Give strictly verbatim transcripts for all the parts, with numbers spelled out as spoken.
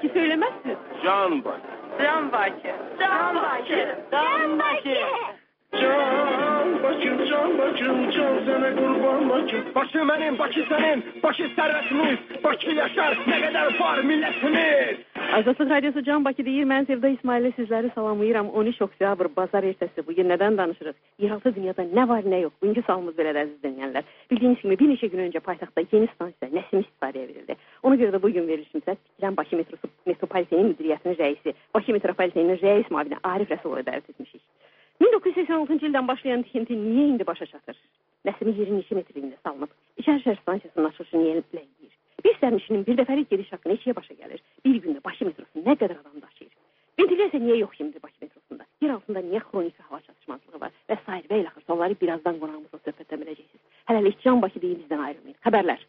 söylemezsiniz? Can Bakı. Can Bakı. Can Bakı. Can Bakı. Can Bakı, Can Bakı, can sana kurban Bakı. Bakı benim, Bakı senin, Bakı servetimiz. Bakı yaşar, ne kadar var milletimiz. Azadlıq Radyosu Can Bakı deyir, mən Sevda İsmail'lə sizləri salamlayıram. on üç oktyabr, bazar ertəsi. Bugün nədən danışırıq? Yeraltı dünyada nə var, nə yox? Bugünkü salımız belədir, əziz dinləyənlər. Bildiyiniz kimi bir neçə gün öncə paytaxtda yeni stansiya Nəsim istifadəyə verildi. Ona görə də bugün verilişimizə tikilən Bakı metrosu metropolitenin müdiriyyətinin rəisi, Bakı metropolitenin rəis müavini Arif Rəsulovu dəvət etmişik. min doqquz yüz səksən altıncı ildən başlayan tikinti niyə indi başa çatır? Nəsimi yerin neçə metrliyində salınıb? İçərişəhər stansiyasının açılışı niyə ləngiyir? Bir sərnişinin bir dəfəlik geliş haqqı neçəyə başa gəlir? Bir gündə Bakı metrosu nə qədər adam daşıyır? Ventilasiya niyə yox şimdi Bakı metrosunda? Yer altında niyə xroniki hava çatışmazlığı var? Və sair və ilaxır sonları birazdan qonağımızla söhbətlə biləcəksiniz. Hələlik Can Bakı deyil, bizdən ayrılmayın. Xəbərlər.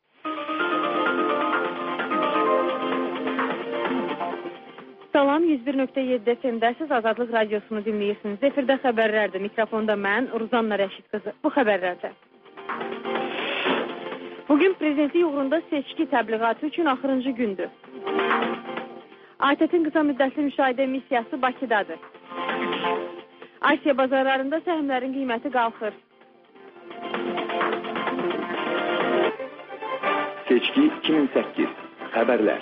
Salam, yüz bir nöqtə yeddi F M-dəsiz Azadlıq Radiosunu dinləyirsiniz. Efirdə xəbərlərdir. Mikrofonda mən, Ruzanna Rəşid qızı. Bu xəbərlərdə. Bugün prezidentlik uğrunda seçki təbliğatı üçün axırıncı gündür. A T T-in qısa müddətli müşahidə missiyası Bakıdadır. Asiya bazarlarında səhmlərin qiyməti qalxır. Seçki iki min səkkiz. Xəbərlər.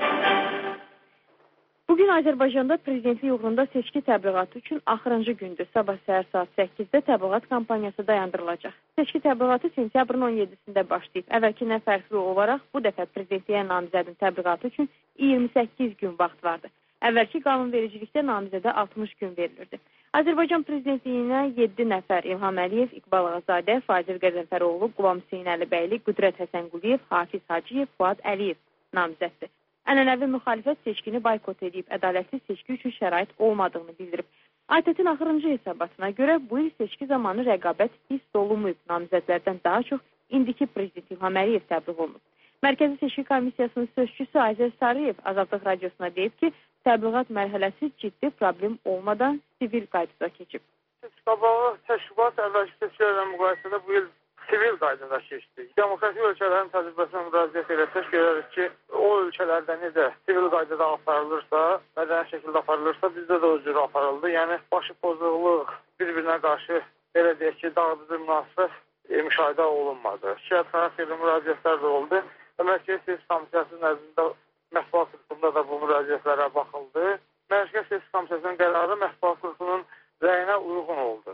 Bugün Azərbaycanda prezidentlik uğrunda seçki təbliğatı üçün axırıncı gündür. Sabah səhər saat səkkizdə təbliğat kampaniyası dayandırılacaq. Seçki təbliğatı sentyabrın on yeddisində başlayıb. Əvvəlkindən fərqli olaraq bu dəfə prezidentliyə namizədin təbliğatı üçün iyirmi səkkiz gün vaxt vardı. Əvvəlki qanunvericilikdə namizədə altmış gün verilirdi. Azərbaycan prezidentliyinə yeddi nəfər İlham Əliyev, İqbal Ağazadə, Fazil Qəzənfəroğlu, Quvam Hüseyn Əlibəyli, Qüdrət Həsənquliyev, Hafiz Hacıyev, Fuad Əliyev namizəddir. Ənənəvi müxalifət seçkini boykot edib, ədalətli seçki üçün şərait olmadığını bildirib. A T T-in axırıncı hesabatına görə bu il seçki zamanı rəqabət hiss olunmayıb. Namizədlərdən daha çox indiki prezident İlham Əliyev təbliğ olunub. Mərkəzi Seçki Komissiyasının sözçüsü Ayzər Sarıyev Azadlıq Radiosuna deyib ki, təbliğat mərhələsi ciddi problem olmadan sivil qaydada keçib. Qabağı təşkilat əvvəlki seçkilərlə müqayisədə bu il sivil qaydada keçdi. Demokratik ölkələrin təcrübəsinə müraciət etsək görürük ki, o ölkələrdə necə sivil qaydada aparılırsa, mədəni şəkildə aparılırsa, bizdə də o cür aparıldı. Yəni, başı pozğunluq, bir-birinə qarşı belə deyək ki, dağıdıcı münasibət e, müşahidə olunmadı. Şikayət xarakterli müraciətlər də oldu. Və Mərkəzi Seçki Komissiyası nəzdində mətbuat qrupunda da bu müraciətlərə baxıldı. Mərkəzi Seçki Komissiyasının qərarı mətbuat qrupunun rəyinə uyğun oldu.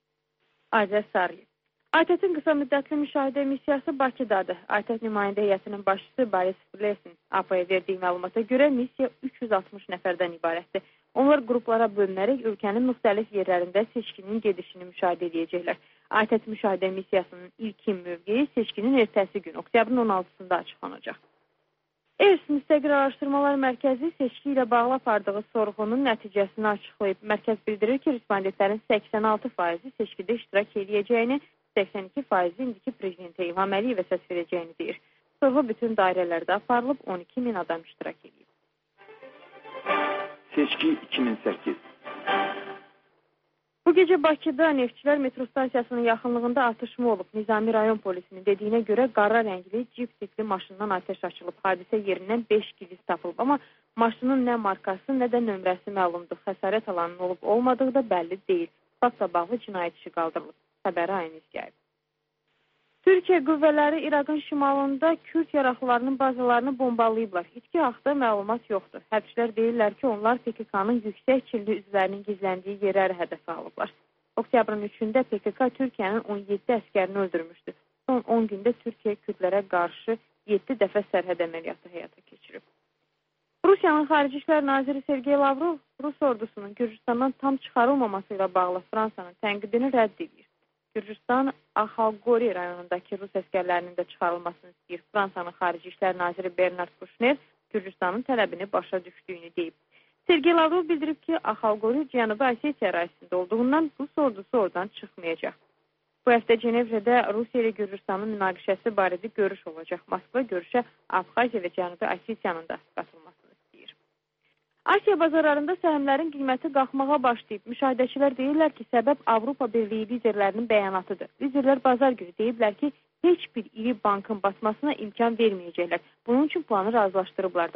Azər Sarıyev. A T T-in qısa müddətli müşahidə missiyası Bakıdadır. A T T nümayəndə heyətinin başçısı Boris Flesin A P A-ya verdiyi məlumata görə missiya üç yüz altmış nəfərdən ibarətdir. Onlar qruplara bölünərək ölkənin müxtəlif yerlərində seçkinin gedişini müşahidə edəcəklər. A T T müşahidə missiyasının ilkin mövqeyi seçkinin ertəsi gün, oktyabrın on altısında açıqlanacaq. ERS Müstəqil Araşdırmalar Mərkəzi seçki ilə bağlı apardığı sorğunun nəticəsini açıqlayıb. Mərkəz bildirir ki, respondentlərin səksən altı faizi seçkidə iştirak edəcəyini, səksən iki faizi indiki prezidentə İlham Əliyevə səs verəcəyini deyir. Sorğu bütün dairələrdə aparılıb, on iki min adam iştirak edib. Seçki iki min səkkiz. Bu gecə Bakıda Neftçilər metro stansiyasının yaxınlığında atışma olub. Nizami rayon polisinin dediyinə görə qara rəngli cip tipli maşından atəş açılıb. Hadisə yerindən beş gilis tapılıb, amma maşının nə markası, nə də nömrəsi məlumdur. Xəsarət alanın olub olmadığı da bəlli deyil. Faktla bağlı cinayət işi qaldırılıb. Xəbəri Ayniz gəlib. Türkiyə qüvvələri İraqın şimalında Kürd yaraqlılarının bazalarını bombalayıblar. İtki haqda məlumat yoxdur. Hərbçilər deyirlər ki, onlar P K K-nın yüksək çilli üzvlərinin gizləndiyi yerləri hədəfə alıblar. Oktyabrın üçündə P K K Türkiyənin on yeddi əskərini öldürmüşdü. Son on gündə Türkiyə Kürdlərə qarşı yeddi dəfə sərhəd əməliyyatı həyata keçirib. Rusiyanın Xarici İşlər Naziri Sergey Lavrov Rus ordusunun Gürcüstandan tam çıxarılmaması ilə bağlı Fransanın tənqidini rədd edir. Gürcüstan Axalqori rayonundakı Rus əskərlərinin də çıxarılmasını istəyir. Fransanın Xarici İşlər Naziri Bernard Kouchner Gürcüstanın tələbini başa düşdüyünü deyib. Sergey Lavrov bildirib ki, Axalqori Cənubi Osetiya ərazisində olduğundan Rus ordusu oradan çıxmayacaq. Bu həftə Cenevrədə Rusiya ilə Gürcüstanın münaqişəsi barədə görüş olacaq. Moskva görüşə Abxaziya və Cənubi Osetiyanın da qatılmasını istəyir. Asiya bazarlarında səhmlərin qiyməti qalxmağa başlayıb. Müşahidəçilər deyirlər ki, səbəb Avropa Birliyi liderlərinin bəyanatıdır. Liderlər bazar günü deyiblər ki, heç bir iri bankın batmasına imkan verməyəcəklər. Bunun üçün planı razılaşdırıblar da.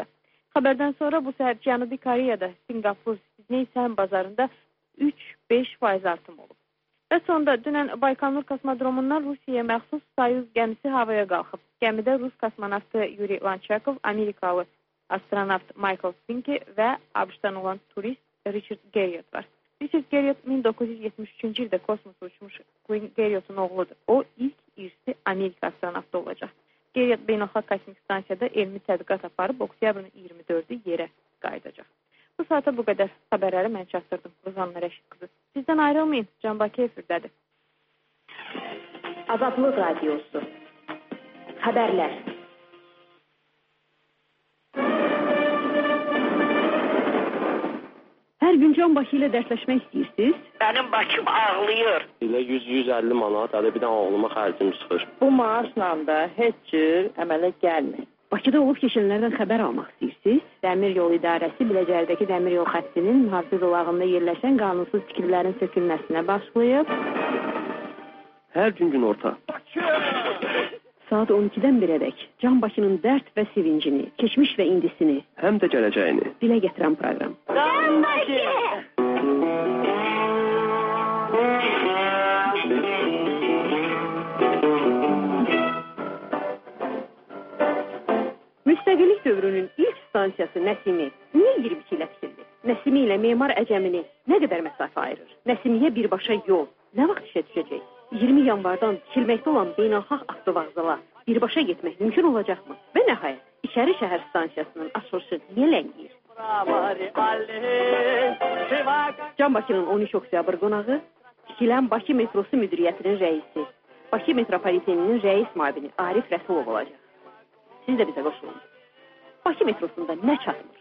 Xəbərdən sonra bu səhər Cənubi Koreyada Singapur Sidney səhəm bazarında üç beş faiz artım olub. Və sonda dünən Baykonur kosmodromundan Rusiyaya məxsus Soyuz gəmisi havaya qalxıb. Gəmidə Rus kosmonavtı Yuri Lanchakov, Amerikalı astronavt Michael Spinki və ABŞ-dan olan turist Richard Garriott var. Richard Garriott min doqquz yüz yetmiş üçüncü ildə kosmosa uçmuş Queen Garriott'un oğludur. O ilk irsi Amerika astronavtı olacaq. Garriott beynəlxalq kosmik stansiyada elmi tədqiqat aparıb oktyabrın iyirmi dördü yerə qayıdacaq. Bu saata bu qədər xəbərləri mən çatdırdım. Ruzanna Rəşid qızı. Sizdən ayrılmayın. Can Bakı efirdədir. Azadlıq Radiosu. Xəbərlər. Hər gün Can Bakı ilə dərsləşmək istəyirsiniz? Mənim başım ağlayır. Elə yüz yüz əlli manat, hələ bir dənə oğluma xərcim çıxır. Bu maaşla da heç cür əmələ gəlmir. Bakıda olub keçənlərdən xəbər almaq istəyirsiniz? Dəmir yol idarəsi Biləcərdəki dəmir yol xəttinin mühafizə zolağında yerləşən qanunsuz tikililərin sökülməsinə başlayıb. Hər gün gün orta. Saat on ikidən birədək Can Bakının dərd və sevincini, keçmiş və indisini, həm də gələcəyini dilə gətirən proqram. Can Bakı! Müstəqillik dövrünün ilk stansiyası Nəsimi niyə iyirmi iki ilə tikildi? Nəsimi ilə memar Əcəmini nə qədər məsafə ayırır? Nəsimiyə birbaşa yol nə vaxt işə düşəcək? iyirmi yanvardan tikilməkdə olan beynəlxalq avtovağzala birbaşa getmək mümkün olacaqmı? Və nəhayət, İçəri şəhər stansiyasının açılışı niyə ləngiyir? Can Bakının on üç oktyabr qonağı tikilən Bakı metrosu müdiriyyətinin rəisi, Bakı metropoliteninin rəis müavini Arif Rəsulov olacaq. Siz də bizə qoşulun. Bakı metrosunda nə çatmır?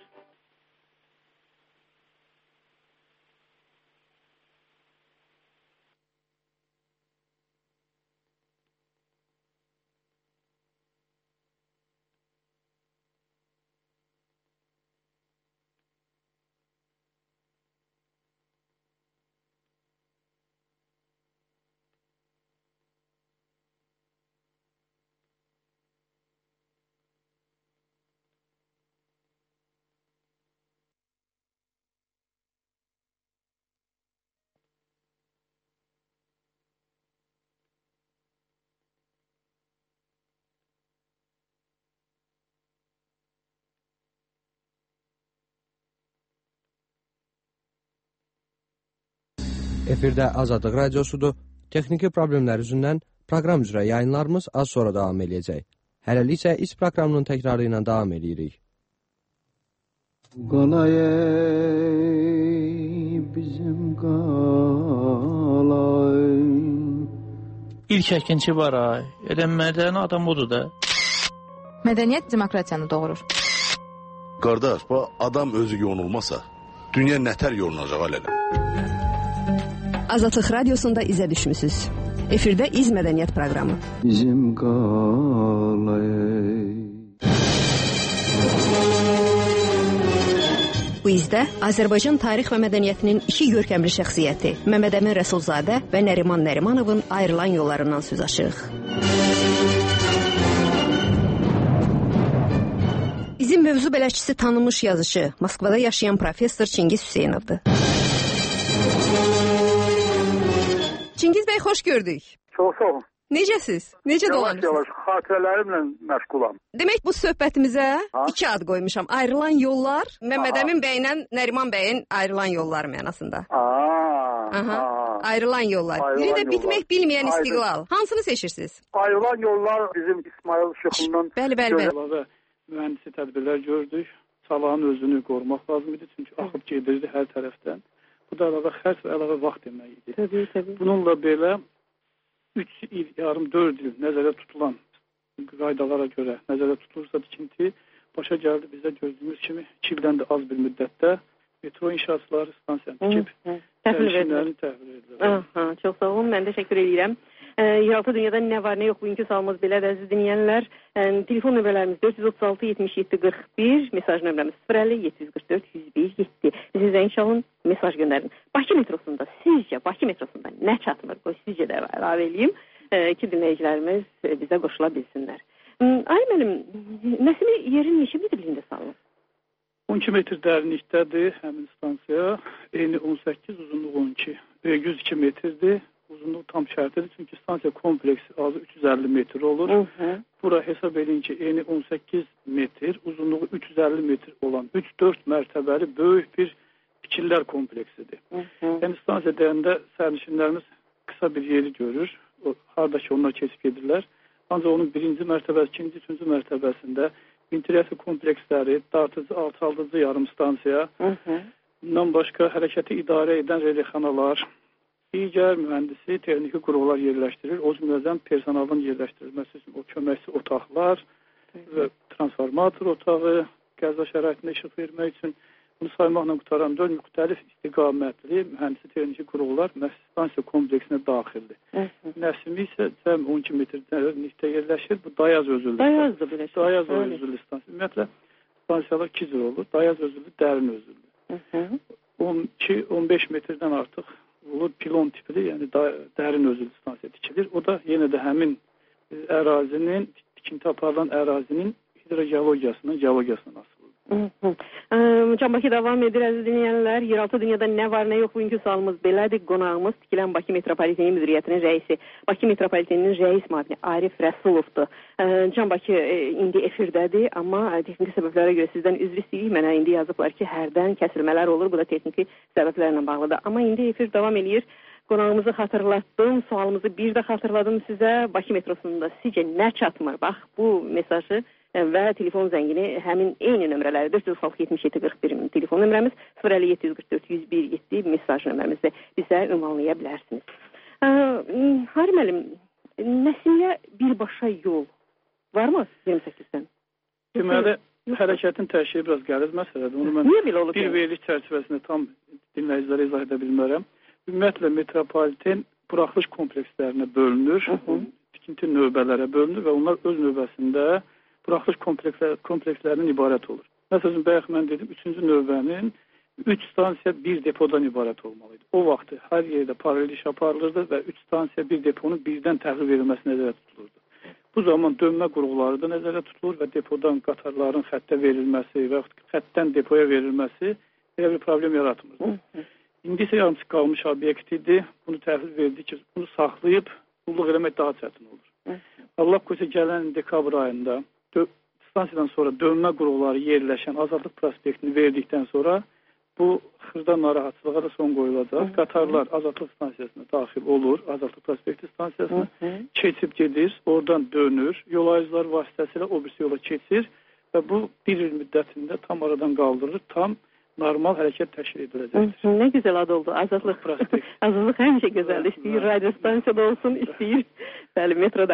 Efirdə Azadlıq Radiosudur. Texniki problemlər üzündən proqram üzrə yayınlarımız az sonra davam edəcək. Hələlik isə iç proqramının təkrarı ilə davam edirik. Qalay bizim qalay. İlk əkinçi var ay. Elə mədəni adam odur da. Mədəniyyət demokratiyanı doğurur. Qardaş, bu adam özü yonulmasa, dünya nətər yolunacaq alələ? Azadlıq Radiosunda izə düşmüsünüz. Efirdə İz Mədəniyyət proqramı. Bizim qalay. Bu izdə Azərbaycan tarix və mədəniyyətinin iki görkəmli şəxsiyyəti Məmməd Əmin Rəsulzadə və Nəriman Nərimanovun ayrılan yollarından söz açırıq. İzin mövzu bələdçisi tanınmış yazıcı, Moskvada yaşayan professor Çingiz Hüseynovdur. Çingiz bəy, xoş gördük. Çox sağ olun. Necəsiz? Necə dolanırsınız? Yavaş-yavaş xatirələrimlə məşğulam. Demək bu söhbətimizə ha? iki ad qoymuşam. Ayrılan yollar, Məmməd Əmin bəylə Nəriman bəyin ayrılan yolları mənasında. Aa, Aha. Ayrılan yollar. Biri də bitmək bilməyən istiqlal. Hansını seçirsiniz? Ayrılan yollar bizim İsmail Şıxından. Bəli, bəli, bəli. Mühəndisi tədbirlər gördük. Salahın özünü qorumaq lazım idi. Çünki axıb gedirdi hər tərəfdən. Bu da əlavə xərc və əlavə vaxt demək idi. Təbii, təbii. Bununla belə üç il, yarım dörd il nəzərə tutulan qaydalara görə nəzərə tutulursa tikinti başa gəldi bizə gördüyümüz kimi iki ildən də az bir müddətdə metro inşaatçıları stansiyanı tikib sərnişinlərini təhvil edirlər. Çox sağ olun, mən təşəkkür edirəm. E, yeraltı dünyada nə var, nə yox, bugünkü sualımız belədir, əziz dinləyənlər. E, telefon nömrələrimiz dörd yüz otuz altı yetmiş yeddi qırx bir, mesaj nömrəmiz sıfır əlli yeddi yüz qırx dörd yüz bir yeddi. Siz də inşallah mesaj göndərin. Bakı metrosunda, sizcə Bakı metrosunda nə çatmır? Qoy sizcə də əlavə eləyim e, ki, dinləyicilərimiz bizə qoşula bilsinlər. E, ay mənim, Nəsimi yerin neçə metrliyində salınır? on iki metr dərinlikdədir həmin stansiya. Eni on səkkiz, uzunluğu on iki. yüz iki metrdir. Uzunluğu tam şərtidir. Çünki stansiya kompleksi azı üç yüz əlli metr olur. Hı -hı. Bura hesab edin ki, eni on səkkiz metr, uzunluğu üç yüz əlli metr olan üç dörd mərtəbəli böyük bir tikililər kompleksidir. Hı -hı. Yəni stansiya deyəndə sərnişinlərimiz qısa bir yeri görür. O, haradakı onlar keçib gedirlər. Ancaq onun birinci mərtəbəsi, ikinci, üçüncü mərtəbəsində ventilasiya kompleksləri, dartıcı, alçaldıcı yarım stansiya, hı -hı. bundan başqa hərəkəti idarə edən relixanalar, digər mühəndisi, texniki qurğular yerləşdirir. O cümlədən personalın yerləşdirilməsi üçün o köməkçi otaqlar və transformator otağı, qəza şəraitində işıq vermək üçün bunu saymaqla qutaran dörd müxtəlif istiqamətli mühəndisi texniki qurğular stansiya kompleksinə daxildir. Nəsimi isə cəm on iki metr dərinlikdə yerləşir. Bu dayaz özüllü. Dayazdır belə. Dayaz özüllü stansiya. Ümumiyyətlə stansiyalar iki cür olur. Dayaz özüllü, dərin özüllü. on iki on beş metrdən artıq olur pilon tipli, yəni dərin özüllü stansiya tikilir. O da yenə də həmin e, ərazinin, tikinti aparılan ərazinin hidrogeologiyasından, geologiyasından asılıdır. Can Bakı davam edir, əziz dinləyənlər. Yeraltı dünyada nə var, nə yox, bugünkü sualımız belədir. Qonağımız tikilən Bakı Metropoliteni Müdiriyyətinin rəisi, Bakı Metropoliteninin rəis müavini Arif Rəsulovdur. Can Bakı indi efirdədir, amma texniki səbəblərə görə sizdən üzr istəyirik. Mənə indi yazıblar ki, hərdən kəsilmələr olur, bu da texniki səbəblərlə bağlıdır. Amma indi efir davam edir. Qonağımızı xatırlatdım, sualımızı bir də xatırladım sizə. Bakı metrosunda sizcə nə çatmır? Bax, bu mesajı və telefon zəngini həmin eyni nömrələri dörd yüz altı yetmiş yeddi qırx bir telefon nömrəmiz, sıfır əlli yeddi yüz qırx dörd yüz bir yeddi mesaj nömrəmizdə bizə ünvanlaya bilərsiniz. Hari müəllim, Nəsimiyə birbaşa yol varmı iyirmi səkkizdən? Deməli, hərəkətin təşkili biraz qəliz məsələdir. Onu mən Niyə belə olub? Bir veriliş çərçivəsində tam dinləyicilərə izah edə bilmərəm. Ümumiyyətlə, metropoliten buraxılış komplekslərinə bölünür, tikinti növbələrə bölünür və onlar öz növbəsində buraxılış komplekslər, komplekslərindən ibarət olur. Məsələn, bayaq mən dedim, üçüncü növbənin üç stansiya bir depodan ibarət olmalıydı. O vaxt hər yerdə paralel iş aparılırdı və üç stansiya bir deponun birdən təhvil verilməsi nəzərdə tutulurdu. Bu zaman dönmə qurğuları da nəzərdə tutulur və depodan qatarların xəttə verilməsi və xəttdən depoya verilməsi belə bir problem yaratmırdı. İndi isə yarımçı qalmış obyektidir. Bunu təhvil verdi ki, bunu saxlayıb qulluq eləmək daha çətin olur. Allah qoysa gələn dekabr ayında stansiyadan sonra dönmə qurğuları yerləşən Azadlıq prospektini verdikdən sonra bu xırda narahatçılığa da son qoyulacaq. Qatarlar Azadlıq stansiyasına daxil olur, Azadlıq prospekti stansiyasına keçib gedir, oradan dönür, yol ayrıcılar vasitəsilə o birisi yola keçir və bu bir il müddətində tam aradan qaldırılır, tam normal hərəkət təşkil ediləcəkdir. Nə gözəl ad oldu, Azadlıq prospekti. Azadlıq həmişə gözəldir, istəyir radio stansiyada olsun, istəyir bəli, metroda.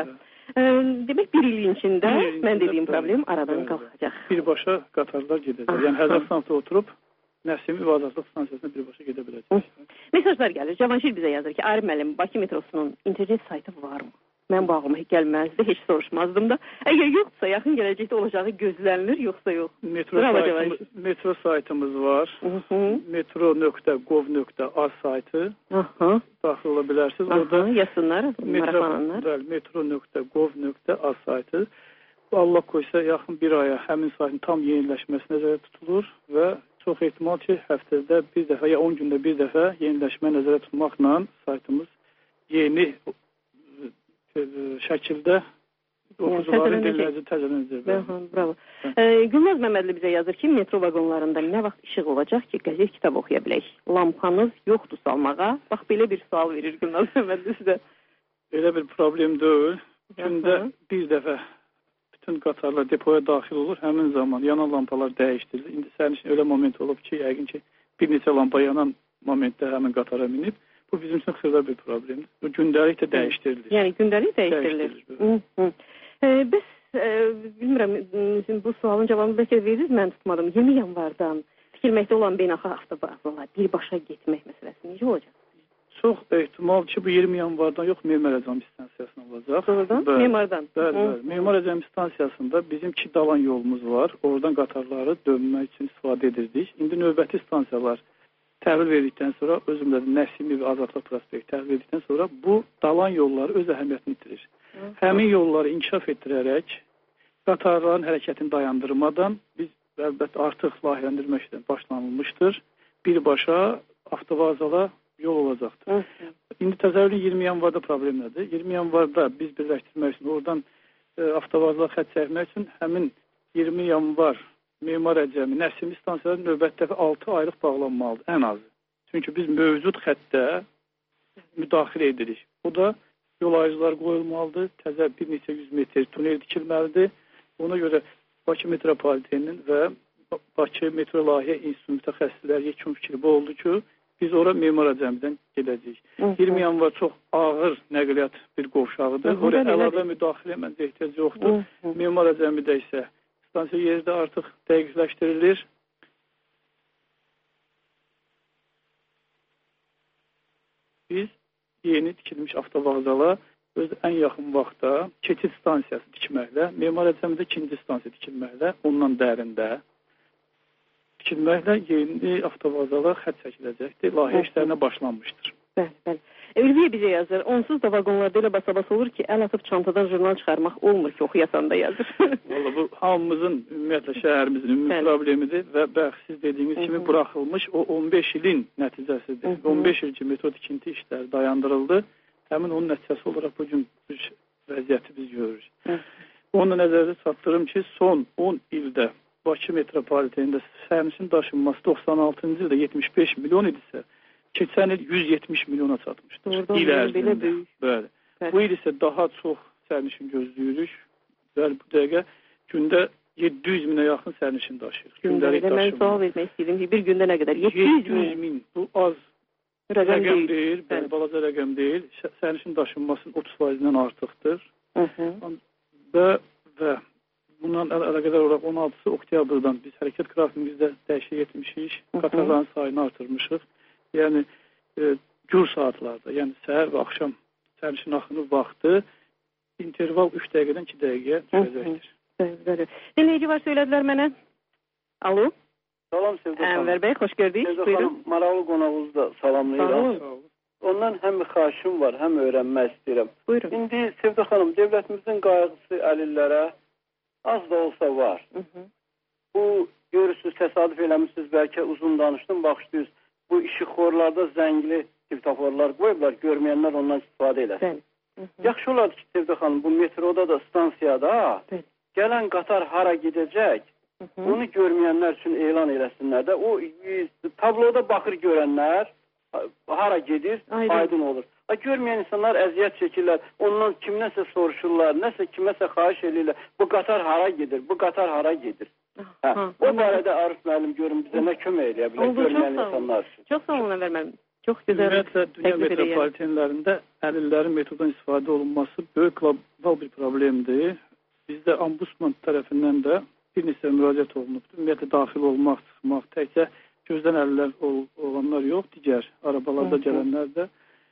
Demək, bir ilin içində mən dediyim problem aradan qalxacaq. Birbaşa qatarlar gedəcək. Yəni, Həzər stansiyada oturub Nəsimi və Azadlıq stansiyasına birbaşa gedə biləcək. Mesajlar gəlir. Cavanşir bizə yazır ki, Arif müəllim, Bakı metrosunun internet saytı varmı? Mən bağıma gəlməzdi, heç soruşmazdım da. Əgər yoxsa, yaxın gələcəkdə olacağı gözlənilir, yoxsa yox. Metro, saytımız, metro saytımız var. metro nöqtə gov nöqtə az saytı. Daxil ola bilərsiniz. Orada yazsınlar, maraqlananlar. metro nöqtə gov nöqtə az saytı. Allah qoysa, yaxın bir aya həmin saytın tam yeniləşməsi nəzərdə tutulur və çox ehtimal ki, həftədə bir dəfə ya on gündə bir dəfə yeniləşmə nəzərdə tutmaqla saytımız yeni şəkildə oxucuların dillərici təzələn edir. Bravo. Gülnaz Məmmədli bizə yazır ki, metro vaqonlarında nə vaxt işıq olacaq ki, qəzet kitab oxuya bilək? Lampanız yoxdur salmağa. Bax, belə bir sual verir Gülnaz Məmmədli sizə. Elə bir problem deyil. Gündə bir dəfə bütün qatarlar depoya daxil olur. Həmin zaman yanan lampalar dəyişdirilir. İndi sənin üçün elə moment olub ki, yəqin ki, bir neçə lampa yanan momentdə həmin qatara minib. Bu bizim üçün xırda bir problemdir. Bu gündəlik də dəyişdirilir. Yəni gündəlik dəyişdirilir. Biz, bilmirəm, bu sualın cavabını bəlkə verirsiniz, mən tutmadım. iyirmi yanvardan tikilməkdə olan beynəlxalq avtovağzala birbaşa getmək məsələsi necə olacaq? Çox ehtimal ki, bu iyirmi yanvardan yox, Memar Əcəmi stansiyasına olacaq. Doğrudan? Memardan? Bəli, bəli. Memar Əcəmi stansiyasında bizim iki dalan yolumuz var. Oradan qatarları dönmək üçün istifadə edirdik. İndi növbəti stansiyalar təhvil verdikdən sonra, özümdə Nəsimi və Azadlıq prospekti təhvil verdikdən sonra bu dalan yolları öz əhəmiyyətini itirir. Həmin yolları inkişaf etdirərək qatarların hərəkətini dayandırmadan biz əlbəttə artıq layihələndirmə işləri başlanılmışdır. Birbaşa avtovağzala yol olacaqdır. Hı -hı. İndi təsəvvürün iyirmi yanvarda problem nədir? iyirmi yanvarda biz birləşdirmək üçün, oradan e, avtovağzala xətt çəkmək üçün həmin iyirmi yanvar Memar Əcəmi, Nəsimi stansiyaları növbətdə altı aylıq bağlanmalıdır, ən azı. Çünki biz mövcud xəttə müdaxilə edirik. O da yol ayrıcıları qoyulmalıdır, təzə bir neçə yüz metr tunel dikilməlidir. Ona görə Bakı Metropoliteninin və Bakı Metro Layihə İnstitutu mütəxəssisləri yekun fikri bu oldu ki, biz ora Memar Əcəmidən gedəcəyik. iyirmi yanvar çox ağır nəqliyyat bir qovşağıdır. Oraya əlavə müdaxilə məncə ehtiyac yoxdur. Hı -hı. Memar Əcəmidə isə stansiya yerdə artıq dəqiqləşdirilir. Biz yeni tikilmiş avtovağzala öz ən yaxın vaxtda keçid stansiyası tikməklə, Memar Əcəmidə ikinci stansiya tikilməklə, ondan dərində tikilməklə yeni avtovağzala xətt çəkiləcəkdir. Layihə işlərinə başlanmışdır. Bəli, bəli. Ülviyə bizə yazır. Onsuz da vaqonlarda elə basa-bas olur ki, əl atıb çantadan jurnal çıxarmaq olmur ki, oxuyasan da yazır. Valla bu hamımızın, ümumiyyətlə şəhərimizin ümumi problemidir və bəx siz dediyiniz kimi buraxılmış o on beş ilin nəticəsidir. Hı -hı. on beş il ki, metro tikinti işləri dayandırıldı. Həmin onun nəticəsi olaraq bugün bir vəziyyəti biz görürük. Hı. Onu nəzərdə çatdırım ki, son on ildə Bakı Metropolitenində sərnişin daşınması doxsan altıncı ildə yetmiş beş milyon idisə, keçən il yüz yetmiş milyona çatmışdır. Doğrudan il ərzində. Bəli. Bu il isə daha çox sərnişin gözləyirik. Bəli, bu dəqiqə gündə yeddi yüz minə yaxın sərnişin daşıyırıq. Gündəlik daşınma. Mən sual vermək istəyirəm ki, bir gündə nə qədər? yeddi yüz min. Bu az rəqəm deyil. deyil bəli, balaca rəqəm deyil. Sərnişin daşınmasının otuz faizindən artıqdır. Hı -hı. Və, və bundan əlaqədar olaraq on altısı oktyabrdan biz hərəkət qrafikimizdə dəyişiklik etmişik. Qatarların sayını artırmışıq. Yəni e, gür saatlarda, yəni səhər və axşam sərnişin axını vaxtı interval üç dəqiqədən iki dəqiqəyə düşəcəkdir. Bəli. Dinləyici var, söylədilər mənə. Alo. Salam Sevda xanım. Ənvər bəy, xoş gördük. Sevda xanım, maraqlı qonağınızı da salamlayıram. Ondan həm bir xahişim var, həm öyrənmək istəyirəm. Buyurun. İndi Sevda xanım, dövlətimizin qayğısı əlillərə az da olsa var. Hı -hı. Bu, görürsünüz, təsadüf eləmişsiniz, bəlkə uzun danışdım, baxışdınız. Bu işıqxorlarda zəngli svetoforlar qoyublar, görməyənlər ondan istifadə eləsin. Yaxşı olardı ki, Sevda xanım, bu metroda da, stansiyada Bəli. gələn qatar hara gedəcək, Hı -hı. onu görməyənlər üçün elan eləsinlər də. O tabloda baxır görənlər hara gedir, Aydın, aydın olur. Ha, görməyən insanlar əziyyət çəkirlər, ondan kimləsə soruşurlar, nəsə kiməsə xahiş edirlər, bu qatar hara gedir, bu qatar hara gedir. Hə, ha, o barədə Arif müəllim görün bizə nə kömək eləyə bilər görməyən insanlar üçün. Çox sağ olun Ənvər müəllim. Çox gözəl. Ümumiyyətlə, dünya metropolitenlərində əlillərin metoddan istifadə olunması böyük qlobal bir problemdir. Bizdə Ombudsman tərəfindən də bir neçə müraciət olunubdur. Ümumiyyətlə, daxil olmaq, çıxmaq, təkcə gözdən əlillər ol, olanlar yox, digər arabalarda gələnlər də.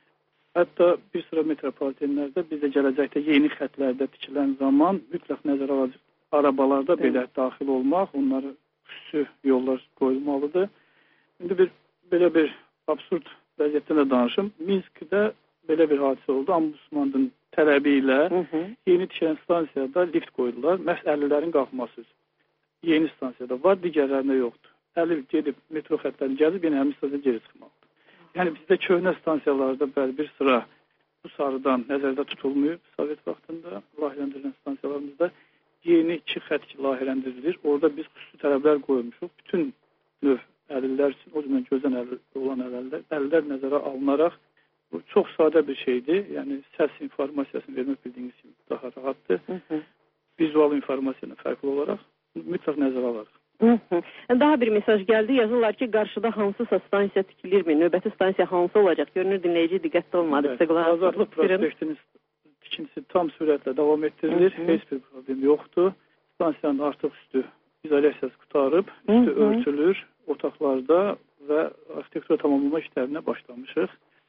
Hətta bir sıra metropolitenlərdə bizə gələcəkdə yeni xətlərdə tikilən zaman mütləq nəzərə alacaq arabalarda belə Hı. daxil olmaq, onları xüsusi yollar qoyulmalıdır. İndi bir belə bir absurd vəziyyətdən də danışım. Minskdə belə bir hadisə oldu. Ombudsmanın tələbi ilə Hı -hı. yeni tikilən stansiyada lift qoydular. Məhz əlillərin qalxması üçün. Yeni stansiyada var, digərlərində yoxdur. Əlil gedib metro xətlərini gəlib, yenə həmin stansiyada geri çıxmalıdır. Yəni bizdə köhnə stansiyalarda bəli bir sıra bu sarıdan nəzərdə tutulmuyor. Sovet vaxtında layihələndirilən stansiyalarımızda yeni iki xətt layihələndirilir. Orada biz xüsusi tələblər qoymuşuq. Bütün növ əlillər üçün, o cümlə gözdən əlil olan əlillər, əlillər nəzərə alınaraq bu çox sadə bir şeydir. Yəni səs informasiyasını vermək bildiyiniz kimi daha rahatdır. Hı -hı. Vizual informasiyadan fərqli olaraq mütləq nəzərə alarıq. Hı -hı. Daha bir mesaj gəldi. Yazırlar ki, qarşıda hansısa stansiya tikilirmi? Növbəti stansiya hansı olacaq? Görünür dinləyici diqqətli olmadı. Evet, Azadlıq prospektinin tikintisi tam sürətlə davam etdirilir. Hı -hı. Heç bir problem yoxdur. Stansiyanın artıq üstü izolyasiyası qutarıb, üstü Hı -hı. örtülür otaqlarda və arxitektura tamamlama işlərinə başlamışıq.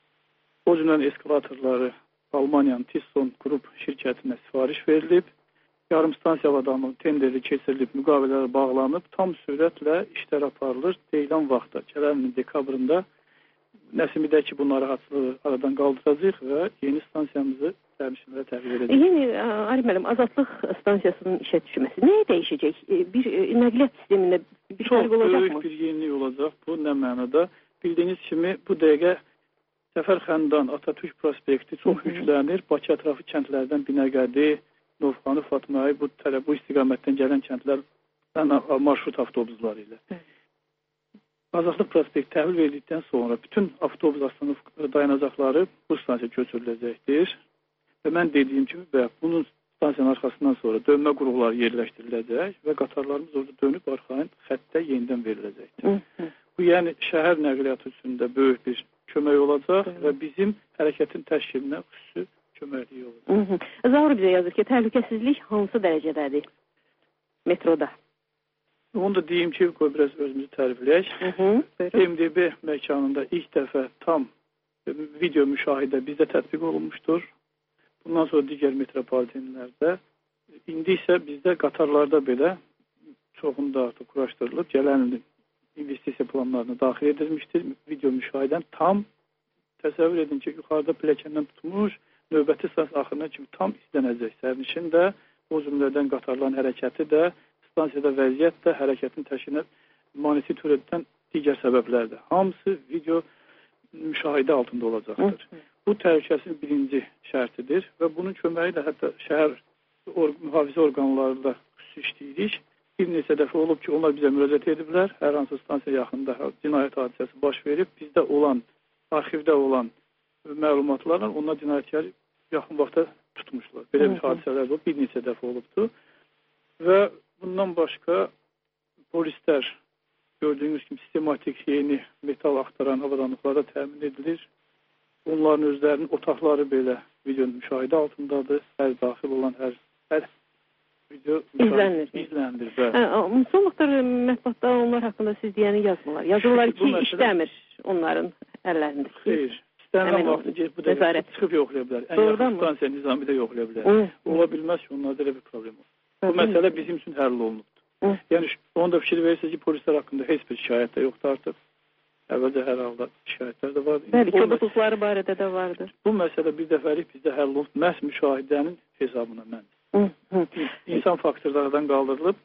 O cümlədən eskalatorları Almaniyanın Tisson qrup şirkətinə sifariş verilib. Yarım stansiya avadamlığı tenderi keçirilib, müqavilələr bağlanıb, tam sürətlə işlər aparılır. Deyilən vaxtda, gələn ilin dekabrında Nəsimidəki bu narahatçılığı aradan qaldıracaq və yeni stansiyamızı sərnişinlərə təhvil edəcək. Yəni, Arif müəllim, Azadlıq stansiyasının işə düşməsi nəyə dəyişəcək? Bir nəqliyyat sistemində bir fərq olacaq mı? Çox böyük bir yenilik olacaq. Bu nə mənada? Bildiyiniz kimi bu dəqiqə Səfərxandan, Atatürk prospekti çox yüklənir. Bakı ətrafı kəndlərdən Binəqədi, Novxanı, Fatmayı, bu, bu istiqamətdən gələn kəndlər marşrut avtobusları ilə. Hı. Azadlıq prospekti təhvil verdikdən sonra bütün avtobus dayanacaqları bu stansiya köçürüləcəkdir. Və mən dediyim kimi, və bunun stansiyanın arxasından sonra dönmə qurğuları yerləşdiriləcək və qatarlarımız orada dönüb arxain xəttə yenidən veriləcəkdir. Hı -hı. Bu, yəni şəhər nəqliyyatı üçündə böyük bir kömək olacaq Hı -hı. və bizim hərəkətin təşkilinə xüsusi köməkliyi olacaq. Zaur bizə yazır ki, təhlükəsizlik hansı dərəcədədir metroda? Onu da deyim ki, qoy biraz özümüzü tərifləyək. M D B məkanında ilk dəfə tam video müşahidə bizdə tətbiq olunmuşdur. Bundan sonra digər metropolitenlərdə. İndi isə bizdə qatarlarda belə çoxunda artıq quraşdırılıb, gələn ilin investisiya planlarına daxil edilmişdir. Video müşahidən tam təsəvvür edin ki, yuxarıda pilləkəndən tutmuş, növbəti stans axırına kimi tam izlənəcək. Sərnişin də, o cümlədən qatarların hərəkəti də, stansiyada vəziyyət də, hərəkətin təşkilinə monitor edən digər səbəblər də. Hamısı video müşahidə altında olacaqdır. Hı -hı. Bu təhlükəsizlik birinci şərtidir və bunun köməyi ilə hətta şəhər or mühafizə orqanları da xüsusi işləyirik. Bir neçə dəfə olub ki, onlar bizə müraciət ediblər. Hər hansı stansiya yaxında cinayət hadisəsi baş verib, bizdə olan, arxivdə olan məlumatlarla onlar cinayətkarı yaxın vaxtda tutmuşlar. Belə bir hadisələr olub, bir neçə dəfə olubdur. Və bundan başqa polislər gördüyünüz kimi sistematik yeni metal axtaran avadanlıqlarda təmin edilir. Onların özlərinin otaqları belə video müşahidə altındadır. Hər daxil olan hər, hər video izlənilir. izlənilir hə, son vaxtlar mətbuatda onlar haqqında siz deyəni yazmırlar. Yazırlar ki, məsələ, işləmir onların əllərində. Xeyr. İstənilən vaxtı bu da çıxıb yoxlaya bilər. Ən yaxın stansiya Nizamidə yoxlaya bilər. Hı. Ola bilməz ki, onlarda elə bir problem olur. Bu Hı. məsəle bizim üçün həll olunubdur. Hı. Yəni onu da fikir verirsiniz ki, polislər haqqında heç bir şikayət də yoxdur artıq. Əvvəlcə hər halda şikayətlər də vardır. Bəli, kobudluqları barədə də vardır. Bu məsələ bir dəfəlik bizdə həll olub, məhz müşahidənin hesabına mən. Hı, hı. İnsan faktorlardan qaldırılıb,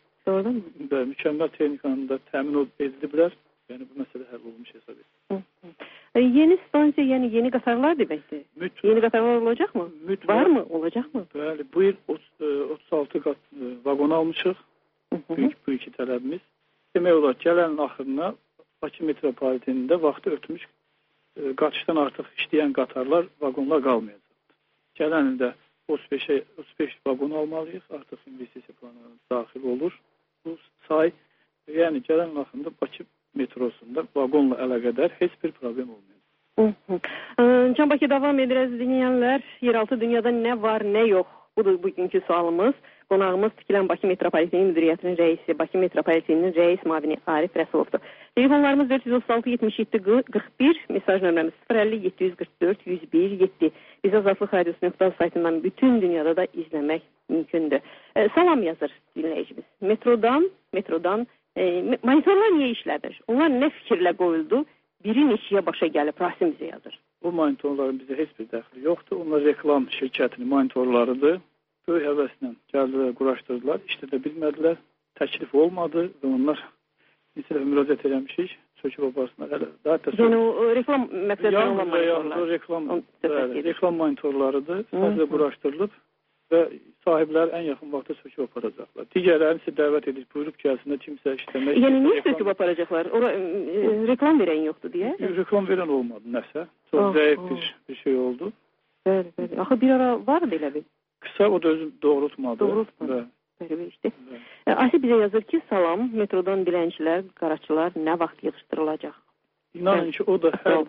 və mükəmməl texnikanın da təmin ediliblər. Yəni bu məsələ həll olmuş hesab edilir. Yeni stansiya, yəni yeni qatarlar deməkdir. Mütləq. Yeni qatarlar olacaq mı? Mütləq. Var mı? Olacaq mı? Bəli, bu il otuz altı qat vaqon almışıq. Büyük, bu iki tələbimiz. Demək olar, gələn axırına Bakı metropolitenində vaxtı ötmüş e, qaçışdan artıq işləyən qatarlar, vaqonlar qalmayacaqdır. Gələn ildə otuz beşə otuz beş vaqon almalıyıq, artıq investisiya planına daxil olur. Bu say, yəni gələn vaxtında Bakı metrosunda vaqonla əlaqədar heç bir problem olmayacaq. Can Bakı davam edirəz dinləyənlər. Yeraltı dünyada nə var, nə yox? Budur bugünkü sualımız. Qonağımız Tikilən Bakı Metropoliteni Müdiriyyətinin rəisi, Bakı Metropoliteninin rəis müavini Arif Rəsulovdur. Telefonlarımız dörd yüz otuz altı yetmiş yeddi qırx bir, mesaj nömrəmiz sıfır əlli yeddi yüz qırx dörd yüz bir yeddi. Biz Azadlıq Radiosu nöqtə saytından bütün dünyada da izləmək mümkündür. E, salam yazır dinləyicimiz. Metrodan, metrodan e, monitorlar niyə işlədir? Onlar nə fikirlə qoyuldu? Biri neçəyə başa gəlib? Rasim bizə yazır. Bu monitorların bizə heç bir dəxli yoxdur. Onlar reklam şirkətinin monitorlarıdır. Böyük həvəslə gəldilər, quraşdırdılar, işlədə bilmədilər, təklif olmadı və onlar neçə dəfə müraciət eləmişik, söküb aparsınlar. Yəni o reklam məqsədlə olan monitorlar? Reklam, bəli, reklam monitorlarıdır, sadəcə quraşdırılıb və sahiblər ən yaxın vaxtda söküb aparacaqlar. Digərlərini isə dəvət edib, buyurub gəlsinlər, kimsə işləmək. Yəni niyə söküb aparacaqlar? Ora e, reklam verən yoxdur deyə? Reklam verən olmadı, nəsə. Çox zəif bir, bir şey oldu. Bəli, bəli. Axı bir ara vardı elə bir. Qısa o da özü doğrultmadı. Doğrultmadı. Belə işte. Asi bizə yazır ki, salam, metrodan dilənçilər, qaraçılar nə vaxt yığışdırılacaq? İnanın ki, o da hər,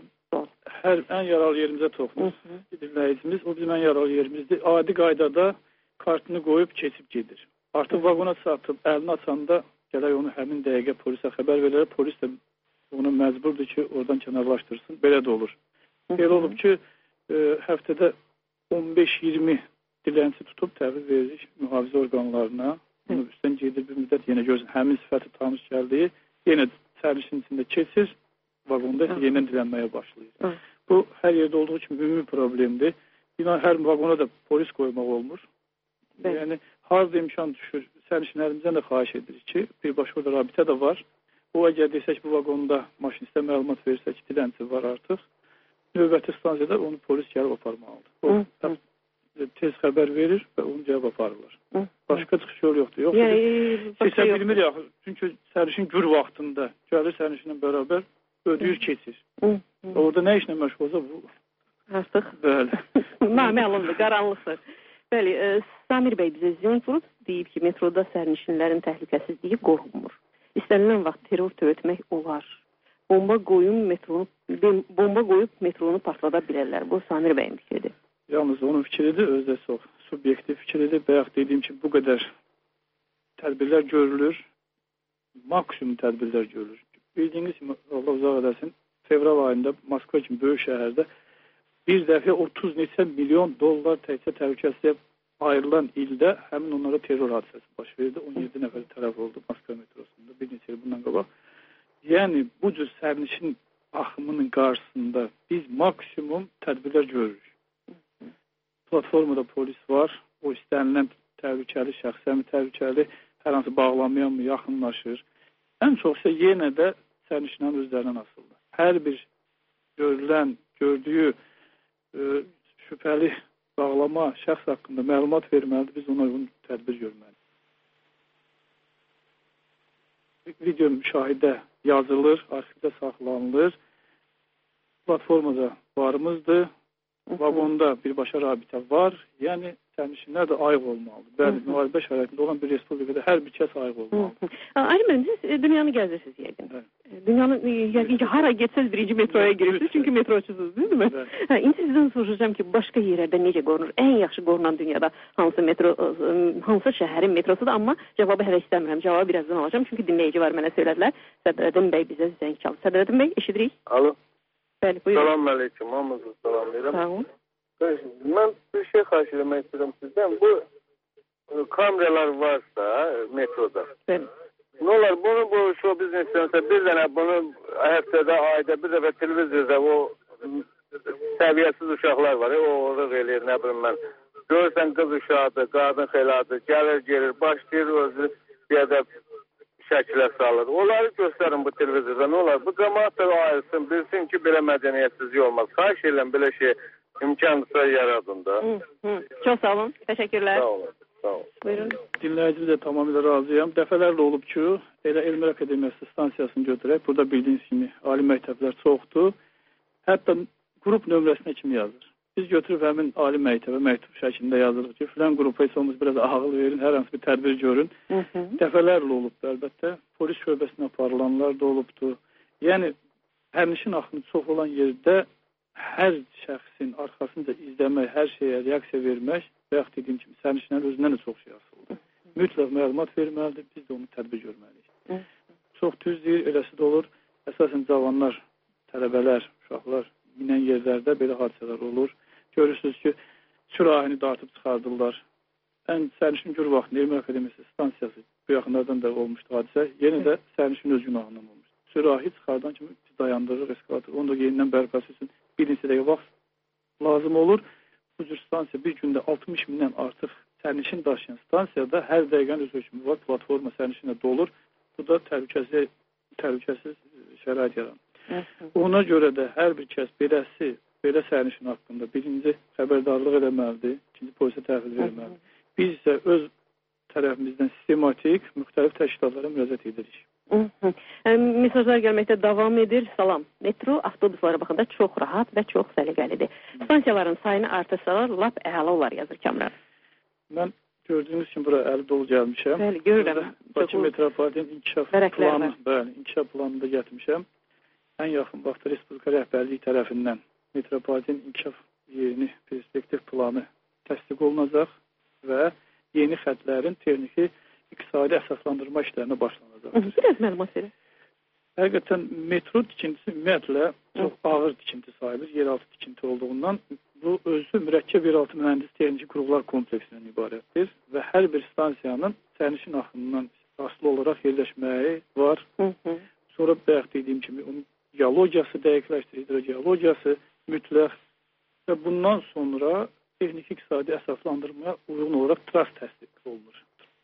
hər ən yaralı yerimizə toxunur. Dinləyicimiz, o bizim ən yaralı yerimizdir. Adi qaydada kartını qoyub keçib gedir. Artıq vaqona satıb, əlini açanda gələk onu həmin dəqiqə polisə xəbər verir. Polis də onu məcburdur ki, oradan kənarlaşdırsın. Belə də olur. Belə olub ki, e, həftədə on beş iyirmi dilənçi tutub təhvil veririk mühafizə orqanlarına. Bunu üstdən gedir bir müddət, yenə görürsən, həmin sifəti tanış gəldiyi, yenə sərnişin içində keçir, vaqonda isə yenidən dilənməyə başlayır. Hı. Bu, hər yerdə olduğu kimi ümumi problemdir. İnan hər vaqona da polis qoymaq olmur. Bəli. Yəni harda imkan düşür, sərnişinlərimizdən də xahiş edirik ki, birbaşa orada rabitə də var. O əgər desək bu vaqonda maşinistə məlumat verirsə ki, dilənçi var artıq, növbəti stansiyada onu polis gəlib aparmalıdır. O hı, hı. tez xəbər verir və onu gəlib aparırlar. Hı, başqa çıxış yolu yoxdur. Yoxsa yəni, keçə bilmir ya, çünki sərnişin gür vaxtında gəlir sərnişinlə bərabər ödəyir, keçir. Hı, hı. Orada nə işlə məşğul olsa bu artıq. Bəli. Naməlumdur, qaranlıqdır. Bəli, e, Samir bəy bizə ziyon vurub, deyib ki, metroda sərnişinlərin təhlükəsizliyi qorunmur. İstənilən vaxt terror törətmək olar. Bomba qoyun metronu, bomba qoyub metronu partlada bilərlər. Bu Samir bəyin fikridir. Yalnız onun fikridir, özdə çox subyektiv fikridir. Bayaq dediyim ki, bu qədər tədbirlər görülür, maksimum tədbirlər görülür. Bildiyiniz kimi, Allah uzaq edəsin, fevral ayında Moskva kimi böyük şəhərdə bir dəfə otuz neçə milyon dollar təkcə təhlükəsizliyə ayrılan ildə həmin onlara terror hadisəsi baş verdi. on yeddi nəfər tələf oldu Moskva metrosunda bir neçə il bundan qabaq. Yəni bu cür sərnişin axımının qarşısında biz maksimum tədbirlər görürük. Platformada polis var, o istənilən təhlükəli, şəxsən təhlükəli, hər hansı bağlanmayan mı yaxınlaşır. Ən çox isə yenə də sərnişinlərin özlərindən asılıdır. Hər bir görülən, gördüyü e, şübhəli bağlama şəxs haqqında məlumat verməlidir, biz ona uyğun tədbir görməliyik. Video müşahidə yazılır, arxivdə saxlanılır. Platformada varımızdır. Vaqonda birbaşa rabitə var. Yəni sərnişinlər də ayıq olmalıdır. Bəli, müharibə şəraitində olan bir respublikada hər bir kəs ayıq olmalıdır. Ali müəllim, siz dünyanı gəzirsiniz yəqin. Evet. Dünyanın yəqin ki, hara getsəz birinci metroya girirsiniz, çünki metroçusunuz, değil mi? Evet. Ha, indi sizdən soruşacağım ki, başqa yerlərdə necə qorunur? Ən yaxşı qorunan dünyada hansı metro, hansı şəhərin metrosudur? Amma cavabı hələ istəmirəm. Cavabı birazdan alacağım, çünki dinləyici var, mənə söylədilər. Sədrəddin bəy bizə zəng çaldı. Sədrəddin bəy, eşidirik? Alo. Bəli, buyurun. Salam aleyküm, hamınızı salamlayıram. Sağ olun. Mən bir şey xahiş etmək istəyirəm sizdən. Bu kameralar varsa metroda. Bəli. Nə olar, bunu bu show biznesdə bir dənə bunu həftədə, ayda bir dəfə televiziyada o səviyyəsiz uşaqlar var. O oraq eləyir, nə bilim mən. Görürsən qız uşaqdır, qadın xeyladır, gəlir, gelir, başlayır özü bir də şəkilə salır. Onları göstərin bu televiziyada. Nə olar? Bu cəmaat da ayırsın, bilsin ki, belə mədəniyyətsizlik olmaz. Xahiş edirəm, belə şey imkansa yaradın da. Hı, hı. Çox sağ olun. Təşəkkürlər. Sağ olun. Sağ olun. Buyurun. Dinləyicimiz də tamamilə razıyam. Dəfələrlə olub ki, elə Elmlər Akademiyası stansiyasını götürək. Burada bildiyiniz kimi ali məktəblər çoxdur. Hətta qrup nömrəsinə kimi yazır. Biz götürüb həmin ali məktəbə məktub şəklində yazırıq ki, filan qrupa heç biraz ağıl verin, hər hansı bir tədbir görün. Hı -hı. Dəfələrlə olubdur əlbəttə. Polis şöbəsinə aparılanlar da olubdur. Yəni, sərnişin axını çox olan yerdə hər şəxsin arxasınca izləmək, hər şeyə reaksiya vermək, bayaq dediyim kimi sərnişinlərin özündən də çox şey asılıdır. Mütləq məlumat verməlidir, biz də onu tədbir görməliyik. Çox düz deyir, eləsi də olur. Əsasən cavanlar, tələbələr, uşaqlar minən yerlərdə belə hadisələr olur. Görürsünüz ki, sürahini dartıb çıxardırlar. Ən sərnişin gür vaxtında Elmlər Akademiyası stansiyası bu yaxınlardan da olmuşdu hadisə. Yenə də sərnişin öz günahından olmuşdu. Sürahi çıxardan kimi dayandırır, eskalator. Onu da yenidən bərpası üçün bir neçə dəqiqə vaxt lazım olur. Bu cür stansiya bir gündə altmış mindən artıq sərnişin daşıyan stansiyada hər dəqiqənin öz hökmü var. Platforma sərnişinlə dolur. Bu da təhlükəsiz, təhlükəsiz şərait yaranır. Ona görə də hər bir kəs beləsi, belə sərnişin haqqında birinci xəbərdarlıq eləməlidir, ikinci polisə təhvil verməlidir. Biz isə öz tərəfimizdən sistematik, müxtəlif təşkilatlara müraciət edirik. Mesajlar gəlməkdə davam edir. Salam. Metro avtobuslara baxanda çox rahat və çox səliqəlidir. Stansiyaların sayını artırsalar lap əla olar, yazır Kamran. Mən gördüyünüz kimi bura əli dolu gəlmişəm. Bəli, görürəm. Bakı metropoliten inkişaf planı, bəli, inkişaf planını da gətirmişəm. Ən yaxın vaxtda Respublika rəhbərliyi tərəfindən metropoliten inkişaf yeni perspektiv planı təsdiq olunacaq və yeni xətlərin texniki iqtisadi əsaslandırma işlərinə başlanacaq. Biraz məlumat verin. Həqiqətən metro tikintisi ümumiyyətlə çox ağır tikinti sayılır. Yeraltı tikinti olduğundan bu özü mürəkkəb yeraltı mühəndis texniki qurğular kompleksindən ibarətdir və hər bir stansiyanın sərnişin axınından asılı olaraq yerləşməyi var. Hı -hı. Sonra bayaq dediyim kimi onun geologiyası dəqiqləşdirir, hidrogeologiyası mütləq və bundan sonra texniki iqtisadi əsaslandırmaya uyğun olaraq trust təsdiq olunur.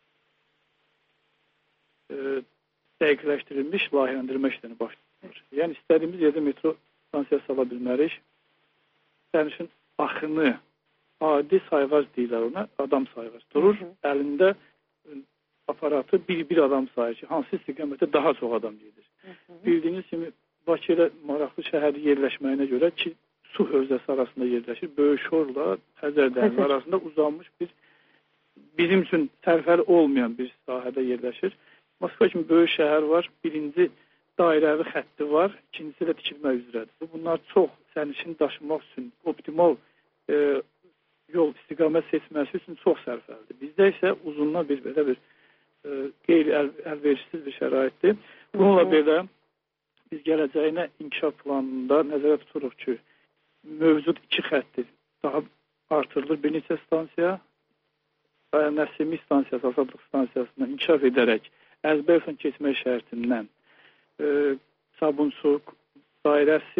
E, dəqiqləşdirilmiş layihələndirmə işlərini başlanır. Yəni istədiyimiz yerdə metro stansiyası sala bilmərik. Sərnişin axını adi sayğac deyirlər ona, adam sayğac durur. Hı -hı. Əlində aparatı bir-bir adam sayır ki, hansı istiqamətdə daha çox adam gedir. Hı -hı. Bildiyiniz kimi Bakı ilə maraqlı şəhəri yerləşməyinə görə ki, su hövzəsi arasında yerləşir. Böyükşorla Xəzər dənizi arasında uzanmış bir, bizim üçün sərfəli olmayan bir sahədə yerləşir. Moskva kimi böyük şəhər var. Birinci dairəvi xətti var. İkincisi də tikilmək üzrədir. Bunlar çox sərnişin daşımaq üçün optimal e, yol istiqamət seçməsi üçün çox sərfəlidir. Bizdə isə uzunluğa bir belə bir e, qeyri-əlverişsiz bir şəraitdir. Bununla belə biz gələcəyinə inkişaf planında nəzərə tuturuq ki, mövcud iki xətti daha artırılır. Bir neçə stansiya, Nəsimi stansiyası, Asadlıq stansiyasından inkişaf edərək Əzbəyevsən keçmək şərtindən e, Sabunsu dairəsi,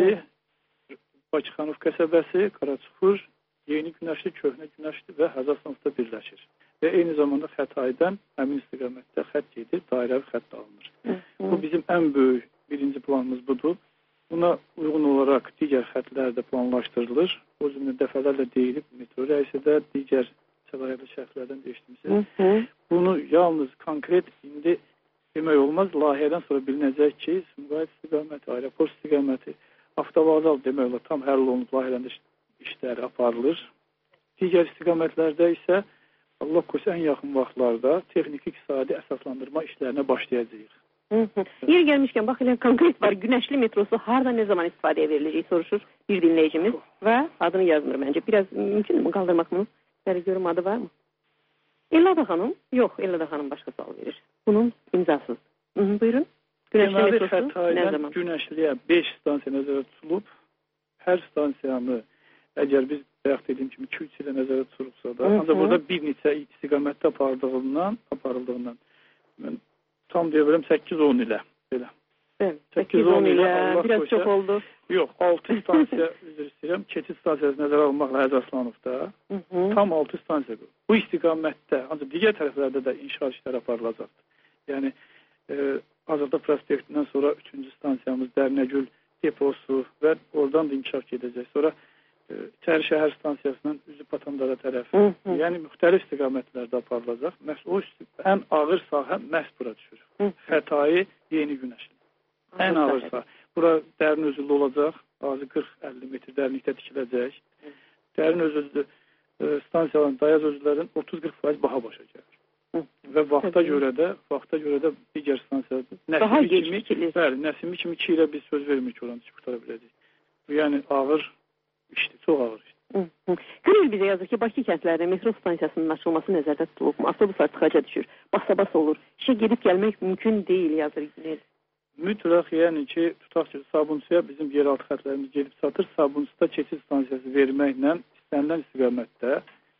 Bakıxanov qəsəbəsi, Qaraçuxur, Yeni Günəşli, Köhnə Günəşli və Həzarsanovda birləşir. Və eyni zamanda Xətaydan həmin istiqamətdə xətt gedir, dairəvi xətt alınır. Hı -hı. Bu bizim ən böyük birinci planımız budur. Buna uyğun olaraq digər xəttlər də planlaşdırılır. O cümlə dəfələrlə deyilib, metro rəisi də digər səlahiyyətli şəxslərdən demişdimsiz. Bunu yalnız konkret indi demək olmaz. Layihədən sonra bilinəcək ki, Sumqayıt istiqaməti, aeroport istiqaməti, avtovağzal demək olar tam həll olunub layihələndə işləri aparılır. Digər istiqamətlərdə isə Allah qoysa ən yaxın vaxtlarda texniki iqtisadi əsaslandırma işlərinə başlayacağıq. Hı -hı. Yer gəlmişkən, bax elə konkret var. Günəşli metrosu harda nə zaman istifadəyə veriləcək soruşur bir dinləyicimiz və adını yazmır məncə. Biraz mümkündür qaldırmaq mı? Bəli, görüm adı var mı? Ellada xanım? Yox, Ellada xanım başqa sual verir. Bunun imzasız. Hı -hı, buyurun. Günəşli Deməli, metrosu Xətaydan nə zaman? Günəşliyə beş stansiya nəzərə tutulub. Hər stansiyanı əgər biz bayaq dediyim kimi iki üç ilə nəzərə tutulubsa da, ancaq burada bir neçə istiqamətdə apardığından, aparıldığından mən tam deyə biləm səkkiz on ilə belə. səkkiz on ilə biraz çox oldu. Yox, altı stansiya üzr istəyirəm. Keçid stansiyası nəzərə alınmaqla Həzarsanovda tam altı stansiya. Bu istiqamətdə, ancaq digər tərəflərdə də inşaat işləri aparılacaqdır. Yəni e, Azadlıq prospektindən sonra üçüncü stansiyamız Dərnəgül deposu və oradan da inkişaf gedəcək. Sonra e, İçəri şəhər stansiyasından üzü Patandara tərəf. Hı -hı. Yəni müxtəlif istiqamətlərdə aparılacaq. Məhz o ən ağır sahə məhz bura düşür. Xətai, Yeni Günəşli. Ən ağır sahə. Bura dərin özüllü olacaq. Azı qırx əlli metr dərinlikdə tikiləcək. Hı. Dərin özüllü e, stansiyaların, dayaz özüllərin otuz qırx faiz baha başa gəlir. Hı. Və vaxta Hı. görə də, vaxta görə də digər stansiyalarda Nəsimi kimi, bəli, Nəsimi kimi iki ilə biz söz vermirik oranı ki, qurtara biləcək. Bu yəni ağır işdir, çox ağır işdir. Qırıl bizə yazır ki, Bakı kəndlərində metro stansiyasının açılması nəzərdə tutulub. Avtobuslar tıxaca düşür, basa-bas olur. İşə gedib gəlmək mümkün deyil, yazır Günel. Mütləq, yəni ki, tutaq ki, Sabunsuya bizim yeraltı xətlərimiz gedib çatır. Sabunsuda keçid stansiyası verməklə istənilən istiqamətdə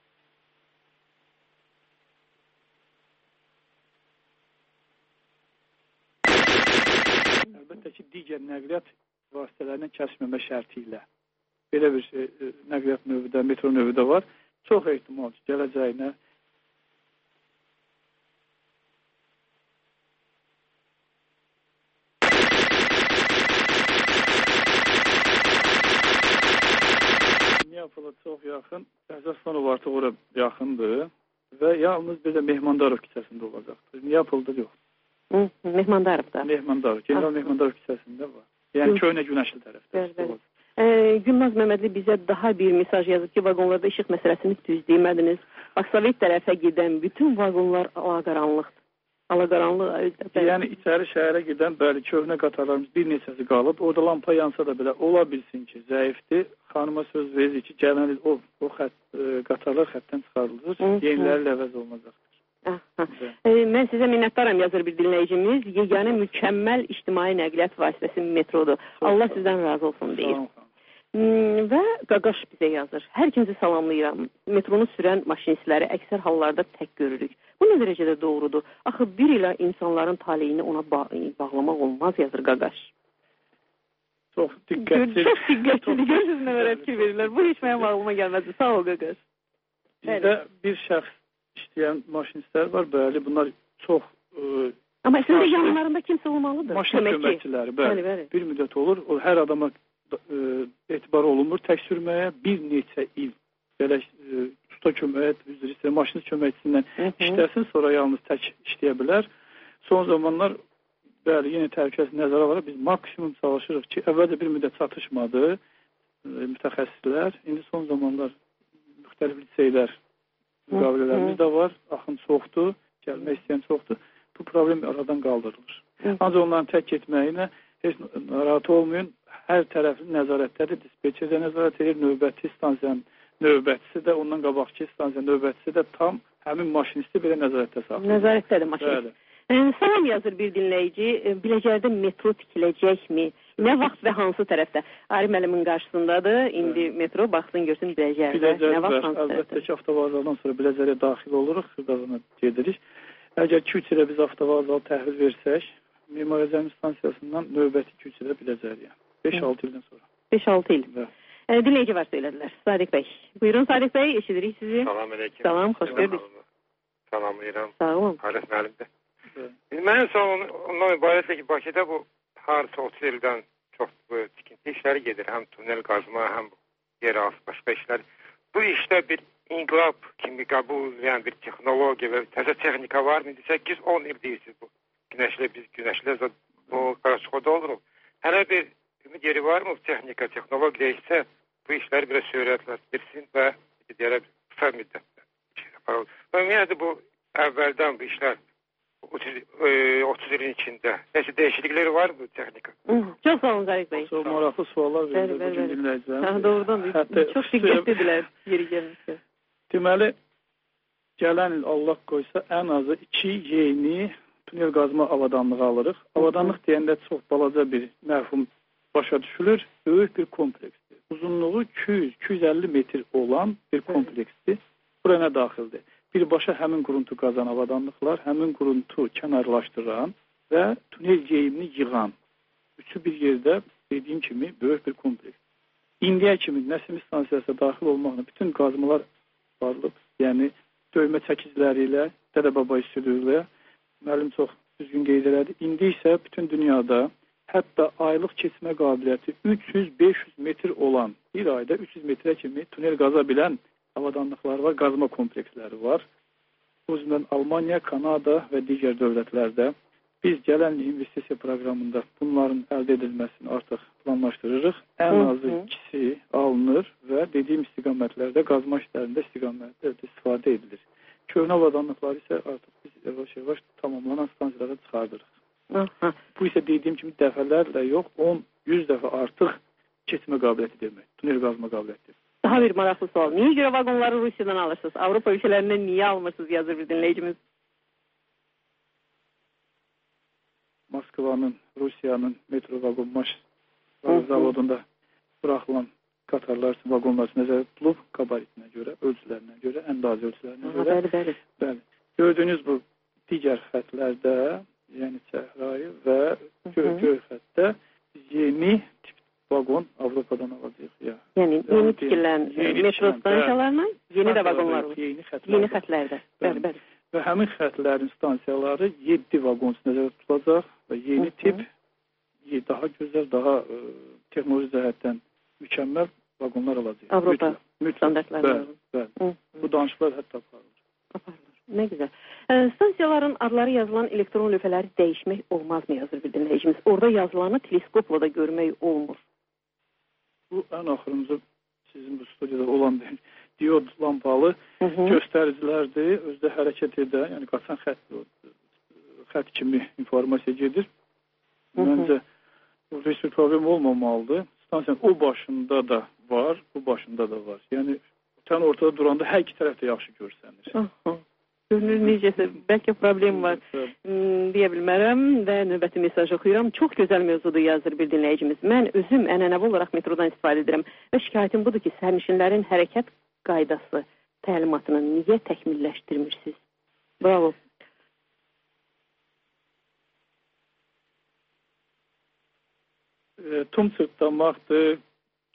əlbəttə ki, digər nəqliyyat vasitələrindən kəsməmə şərti ilə belə bir şey, nəqliyyat növü də, metro növü də var. Çox ehtimal ki, gələcəyinə Niyapol'a çox yaxın, Həzarsanov artıq ora yaxındır və yalnız bir də Mehmandarov küçəsində olacaqdır. Niyapol'da yox. Hı, Mehmandarovda. Mehmandarov, General Mehmandarov küçəsində var. Yəni Köhnə Günəşli tərəfdə. E, Gülnaz Məmmədli bizə daha bir mesaj yazıb ki, vaqonlarda işıq məsələsini düz demədiniz. Bax, Sovet tərəfə gedən bütün vaqonlar alaqaranlıqdır. Alaqaranlıq. Yəni içəri şəhərə gedən bəli köhnə qatarlarımız bir neçəsi qalıb. Orada lampa yansa da belə ola bilsin ki, zəifdir. Xanıma söz veririk ki, gələn il o, o xət, e, qatarlar xəttdən çıxarılır. Yeniləri əvəz olunacaqdır. E, mən sizə minnətdaram, yazır bir dinləyicimiz. Yeganə mükəmməl ictimai nəqliyyat vasitəsi metrodur. Allah sizdən razı olsun deyir. Və Qaqaş bizə yazır. Hər kimisi salamlayıram. Metronu sürən maşinistləri əksər hallarda tək görürük. Bu nə dərəcədə doğrudur? Axı bir ilə insanların taleyini ona bağ bağlamaq olmaz, yazır Qaqaş. Çox diqqətli. Çox diqqətli. Görürsünüz nə vərəfki verirlər. Bu heç mənim ağlıma gəlmədi. Sağ ol Qaqaş. Bizdə bir şəxs işləyən maşinistlər var, bəli, bunlar çox... E, Amma əslində yanlarında kimsə olmalıdır. Maşın köməkçiləri, bəli, bəli, bəli. Bir müddət olur, o hər adama e, etibar olunmur tək sürməyə, bir neçə il belə e, usta kömək, üzr istəyir, maşın köməkçisindən işləsin, sonra yalnız tək işləyə bilər. Son zamanlar, bəli, yenə təhlükəsi nəzərə alaraq biz maksimum çalışırıq ki, əvvəlcə bir müddət çatışmadı e, mütəxəssislər, indi son zamanlar müxtəlif liseylər müqavilələrimiz də var, axın çoxdur, gəlmək istəyən çoxdur. Bu problem aradan qaldırılır. Ancaq onların tək getməyinə heç narahat olmayın. Hər tərəfli nəzarətdədir. Dispetçer də nəzarət edir. Növbəti stansiyanın növbətçisi də, ondan qabaqki stansiyanın növbətçisi də tam həmin maşinisti belə nəzarətdə saxlayır. Nəzarətdədir maşinist. Salam yazır bir dinləyici. Biləcərdə metro tikiləcəkmi? Nə vaxt və hansı tərəfdə? Ari müəllimin qarşısındadır. İndi metro baxsın, görsün Biləcərdə. Nə vaxt, hansı tərəfdə? Əlbəttə ki, avtovağzaldan sonra Biləcərə daxil oluruq. Xırdalına gedirik. Əgər iki üç ilə biz avtovağzal təhvil versək, Memari Cəmi stansiyasından növbəti iki üç ilə Biləcəriyə. beş altı ildən sonra. beş altı il. E, dinləyici var söylədilər. Sadiq bəy. Buyurun Sadiq bəy, eşidirik sizi. Salam aleyküm. Salam, xoş gördük. Salamlayıram. Sağ olun. Arif müəllimdir. Mənim sualım ondan ibarətdir ki, Bakıda bu harca otuz ildən çox bu tikinti işləri gedir. Həm tunel qazma, həm yer altı başqa işlər. Bu işdə bir İnqilab kimi qəbul edən bir texnologiya və təzə texnika var mı? səkkiz on il deyirsiniz bu. Günəşlə biz günəşlə bu qaraçıqoda oluruq. Hələ bir ümid yeri var mı? Texnika, texnologiya isə bu işləri biraz sürətləndirsin və deyərək qısa müddətdə. Ümumiyyətlə bu əvvəldən bu işlər otuz ilin içində nəsə dəyişiklikləri var mı bu texnika? Çox sağ olun Zərif bəy. Çox maraqlı suallar verir bugün dinləyicilər. Doğrudan çox diqqətlidirlər yeri gəlmişsə. Deməli, gələn il Allah qoysa ən azı iki yeni tunel qazma avadanlığı alırıq. Avadanlıq deyəndə çox balaca bir mərhum başa düşülür. Böyük bir kompleksdir. Uzunluğu iki yüz iki yüz əlli metr olan bir kompleksdir. Bura nə daxildir? Birbaşa həmin quruntu qazan avadanlıqlar, həmin quruntu kənarlaşdıran və tunel geyimini yığan. Üçü bir yerdə dediyim kimi böyük bir kompleks. İndiyə kimi Nəsim stansiyasına daxil olmaqla bütün qazmalar varlıq, yəni döymə çəkiciləri ilə, dədə-baba üsuluyla müəllim çox düzgün qeyd elədi. İndi isə bütün dünyada hətta aylıq keçmə qabiliyyəti üç yüz beş yüz metr olan, bir ayda üç yüz metrə kimi tunel qaza bilən avadanlıqlar var, qazma kompleksləri var. Bu yüzden Almanya, Kanada və digər dövlətlərdə biz gələn investisiya proqramında bunların əldə edilməsini artıq planlaşdırırıq. Ən azı ikisi alınır və dediyim istiqamətlərdə qazma işlərində istiqamətlərdə istifadə edilir. Köhnə avadanlıqları isə artıq biz yavaş-yavaş tamamlanan stansiyalara çıxardırıq. Aha. Bu isə dediyim kimi dəfələrlə yox, on yüz dəfə artıq keçmə qabiliyyəti demək, tunel qazma qabiliyyəti. Daha bir maraqlı sual. Niyə görə vaqonları Rusiyadan alırsınız? Avropa ülkələrindən niyə almırsınız, yazır bir dinləyicimiz? Moskvanın, Rusiyanın metro vaqon maş zavodunda buraxılan qatarlar üçün, vaqonlar üçün nəzərdə tutulub, qabaritinə görə, ölçülərinə görə, əndazə ölçülərinə görə. Bəli, bəli. Bəli. Gördüyünüz bu digər xətlərdə, yəni çəhrayı və göy xətdə yeni tip vaqon Avropadan alacaq. Ya. Yəni yeni tikilən metro stansiyalarına yeni də vaqonlar olur. Yeni xətlərdə. Yeni xətlərdə. Bəli, bəli. Və həmin xətlərin stansiyaları yeddi vaqon üçün nəzərdə tutulacaq və yeni tip daha gözəl, daha ə, texnoloji cəhətdən mükəmməl vaqonlar alacaq. Avropa standartlarında. Bəli, bəli. Bu danışıqlar hətta aparılır. Aparılır. Nə gözəl. E, stansiyaların adları yazılan elektron lövhələri dəyişmək olmazmı, yazır bir dinləyicimiz. Orada yazılanı teleskopla da görmək olmur. Bu ən axırıncı sizin bu studiyada olan bir diod lampalı Hı -hı. göstəricilərdir. Özdə hərəkət edən, yəni qaçan xətt, xətt kimi informasiya gedir. Hı -hı. Məncə burada heç bir problem olmamalıdır. Stansiyanın o başında da var, bu başında da var. Yəni tən ortada duranda hər iki tərəf də yaxşı görsənir. Hı -hı. Görünür necəsə, bəlkə problem var hmm, deyə bilmərəm və növbəti mesaj oxuyuram. Çox gözəl mövzudur, yazır bir dinləyicimiz. Mən özüm ənənəvi olaraq metrodan istifadə edirəm və şikayətim budur ki, sərnişinlərin hərəkət qaydası təlimatını niyə təkmilləşdirmirsiniz? Bravo. E, tum sırtlanmaqdır,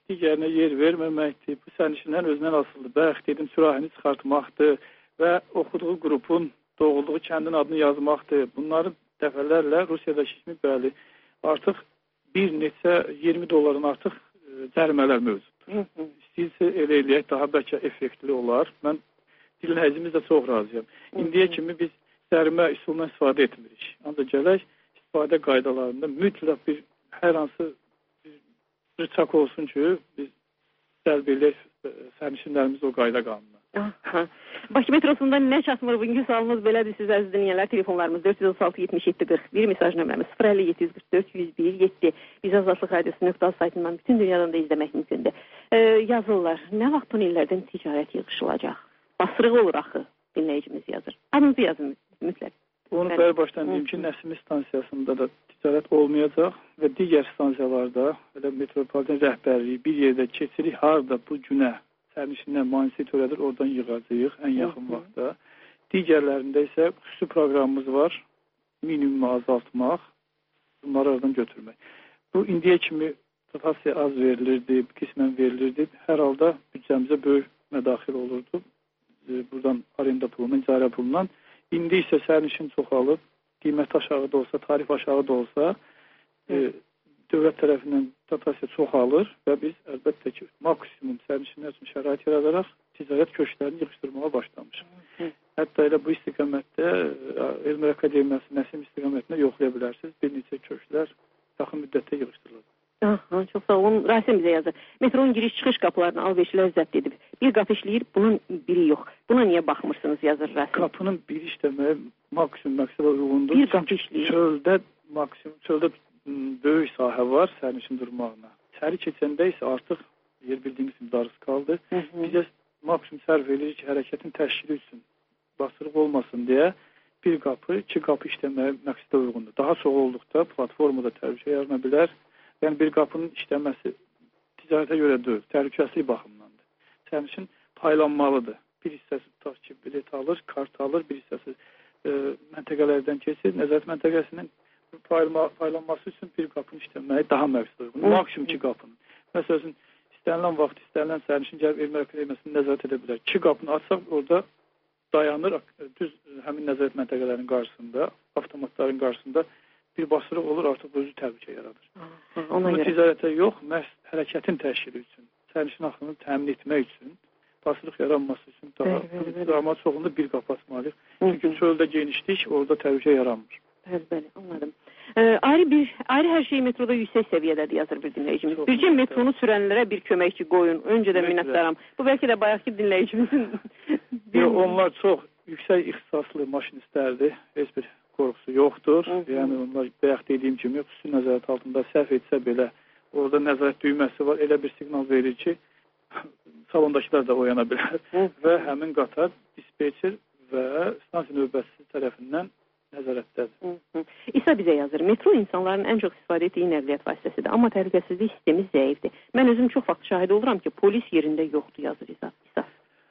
digərinə yer verməməkdir. Bu sərnişinlərin özündən asılıdır. Bəlkə dedim sürahini çıxartmaqdır və oxuduğu qrupun doğulduğu kəndin adını yazmaqdır. Bunları dəfələrlə Rusiyada kimi bəli artıq bir neçə iyirmi dolların artıq cərimələr mövcuddur. İstəyirsə elə eləyək, daha bəlkə effektli olar. Mən dinləyicimizlə çox razıyam. İndiyə kimi biz cərimə üsulundan istifadə etmirik. Ancaq gələk istifadə qaydalarında mütləq bir hər hansı bir rıçaq olsun ki, biz cəlb eləyək sərnişinlərimiz o qayda qanuna. Aha. Bakı metrosunda nə çatmır bugünkü sualımız belədir siz əziz dinləyənlər. Telefonlarımız dörd yüz otuz altı yetmiş yeddi qırx bir, mesaj nömrəmiz sıfır əlli yeddi yüz qırx dörd yüz bir yeddi. Biz Azadlıq Radiosu nöqtə az saytından bütün dünyadan da izləmək mümkündür. Ee, yazırlar, nə vaxt tunellərdən ticarət yığışılacaq? Basırıq olur axı, dinləyicimiz yazır. Adınızı yazın mütləq. Onu bəri başdan deyim ki, Nəsimi stansiyasında da ticarət olmayacaq və digər stansiyalarda elə metropoliten rəhbərliyi bir yerdə keçirik, harda bu günə sərnişinlər müayinəsi törədir, oradan yığacağıq ən yaxın vaxtda. Digərlərində isə xüsusi proqramımız var, minimumu azaltmaq, bunları oradan götürmək. Bu indiyə kimi dotasiya az verilirdi, qismən verilirdi. Hər halda büdcəmizə böyük mədaxil olurdu. Buradan arenda pulundan, icarə pulundan. İndi isə sərnişin çoxalıb, qiymət aşağı da olsa, tarif aşağı da olsa, e, dövlət tərəfindən dotasiya çoxalır və biz əlbəttə ki, maksimum sərnişinlər üçün şərait yaradaraq ticarət köşklərini yığışdırmağa başlamışıq. Hətta elə bu istiqamətdə Elmlər Akademiyası Nəsim istiqamətində yoxlaya bilərsiniz. Bir neçə köşklər yaxın müddətdə yığışdırılır. Aha, çox sağ olun. Rasim bizə yazır. Metronun giriş-çıxış qapılarını alverçilər zəbt edib. Bir qapı işləyir, bunun biri yox. Buna niyə baxmırsınız, yazır Rasim. Qapının biri işləməyə maksimum məqsədə uyğundur. Bir qapı işləyir. Çöldə maksimum, çöldə böyük sahə var sərnişin durmağına. İçəri keçəndə isə artıq yer bildiyimiz kimi darız qaldı. Hı -hı. Bizə maksimum sərf edirik ki, hərəkətin təşkili üçün basırıq olmasın deyə bir qapı, iki qapı işləməyə məqsədə uyğundur. Daha çox olduqda platformada təhlükə yarana bilər. Yəni bir qapının işləməsi ticarətə görə deyil, təhlükəsizlik baxımındandır. Sərnişin paylanmalıdır. Bir hissəsi tutaq ki, bilet alır, kart alır, bir hissəsi e, məntəqələrdən keçir. Nəzarət məntəqəsinin paylanma, paylanması üçün bir qapının işləməyi daha məqsədə uyğundur. Maksimum iki qapının. Məsələn, istənilən vaxt, istənilən sərnişin gəlib Elmlər Akademiyasını nəzarət edə bilər. İki qapını açsaq, orada dayanır, düz həmin nəzarət məntəqələrinin qarşısında, avtomatların qarşısında bir basırıq olur, artıq özü təhlükə yaradır. Bunu ticarətə yox, məhz hərəkətin təşkili üçün, sərnişin axını təmin etmək üçün, basırıq yaranması üçün daha zaman çoxunda bir qapı açmalıyıq. Çünki çöldə genişlik, orada təhlükə yaranmır. Bəli, bəli, anladım. Ee, ayrı bir ayrı hər şey metroda yüksək səviyyədədir, yazır bir dinləyicimiz. Bircə metronu sürənlərə bir köməkçi qoyun. Öncədən minnətdaram. Bu bəlkə də bayaqki dinləyicimizin... Yox, onlar çox yüksək ixtisaslı maşinistlərdir. Heç bir qorxusu yoxdur. Hı -hı. Yəni onlar bayaq dediyim kimi xüsusi nəzarət altında səhv etsə belə orada nəzarət düyməsi var. Elə bir siqnal verir ki, salondakılar da oyana bilər. Hı -hı. Və həmin qatar dispetçer və stansiya növbətçisi tərəfindən nəzarətdədir. Hı -hı. İsa bizə yazır. Metro insanların ən çox istifadə etdiyi nəqliyyat vasitəsidir. Amma təhlükəsizlik sistemi zəifdir. Mən özüm çox vaxt şahid oluram ki, polis yerində yoxdur, yazır İsa. İsa.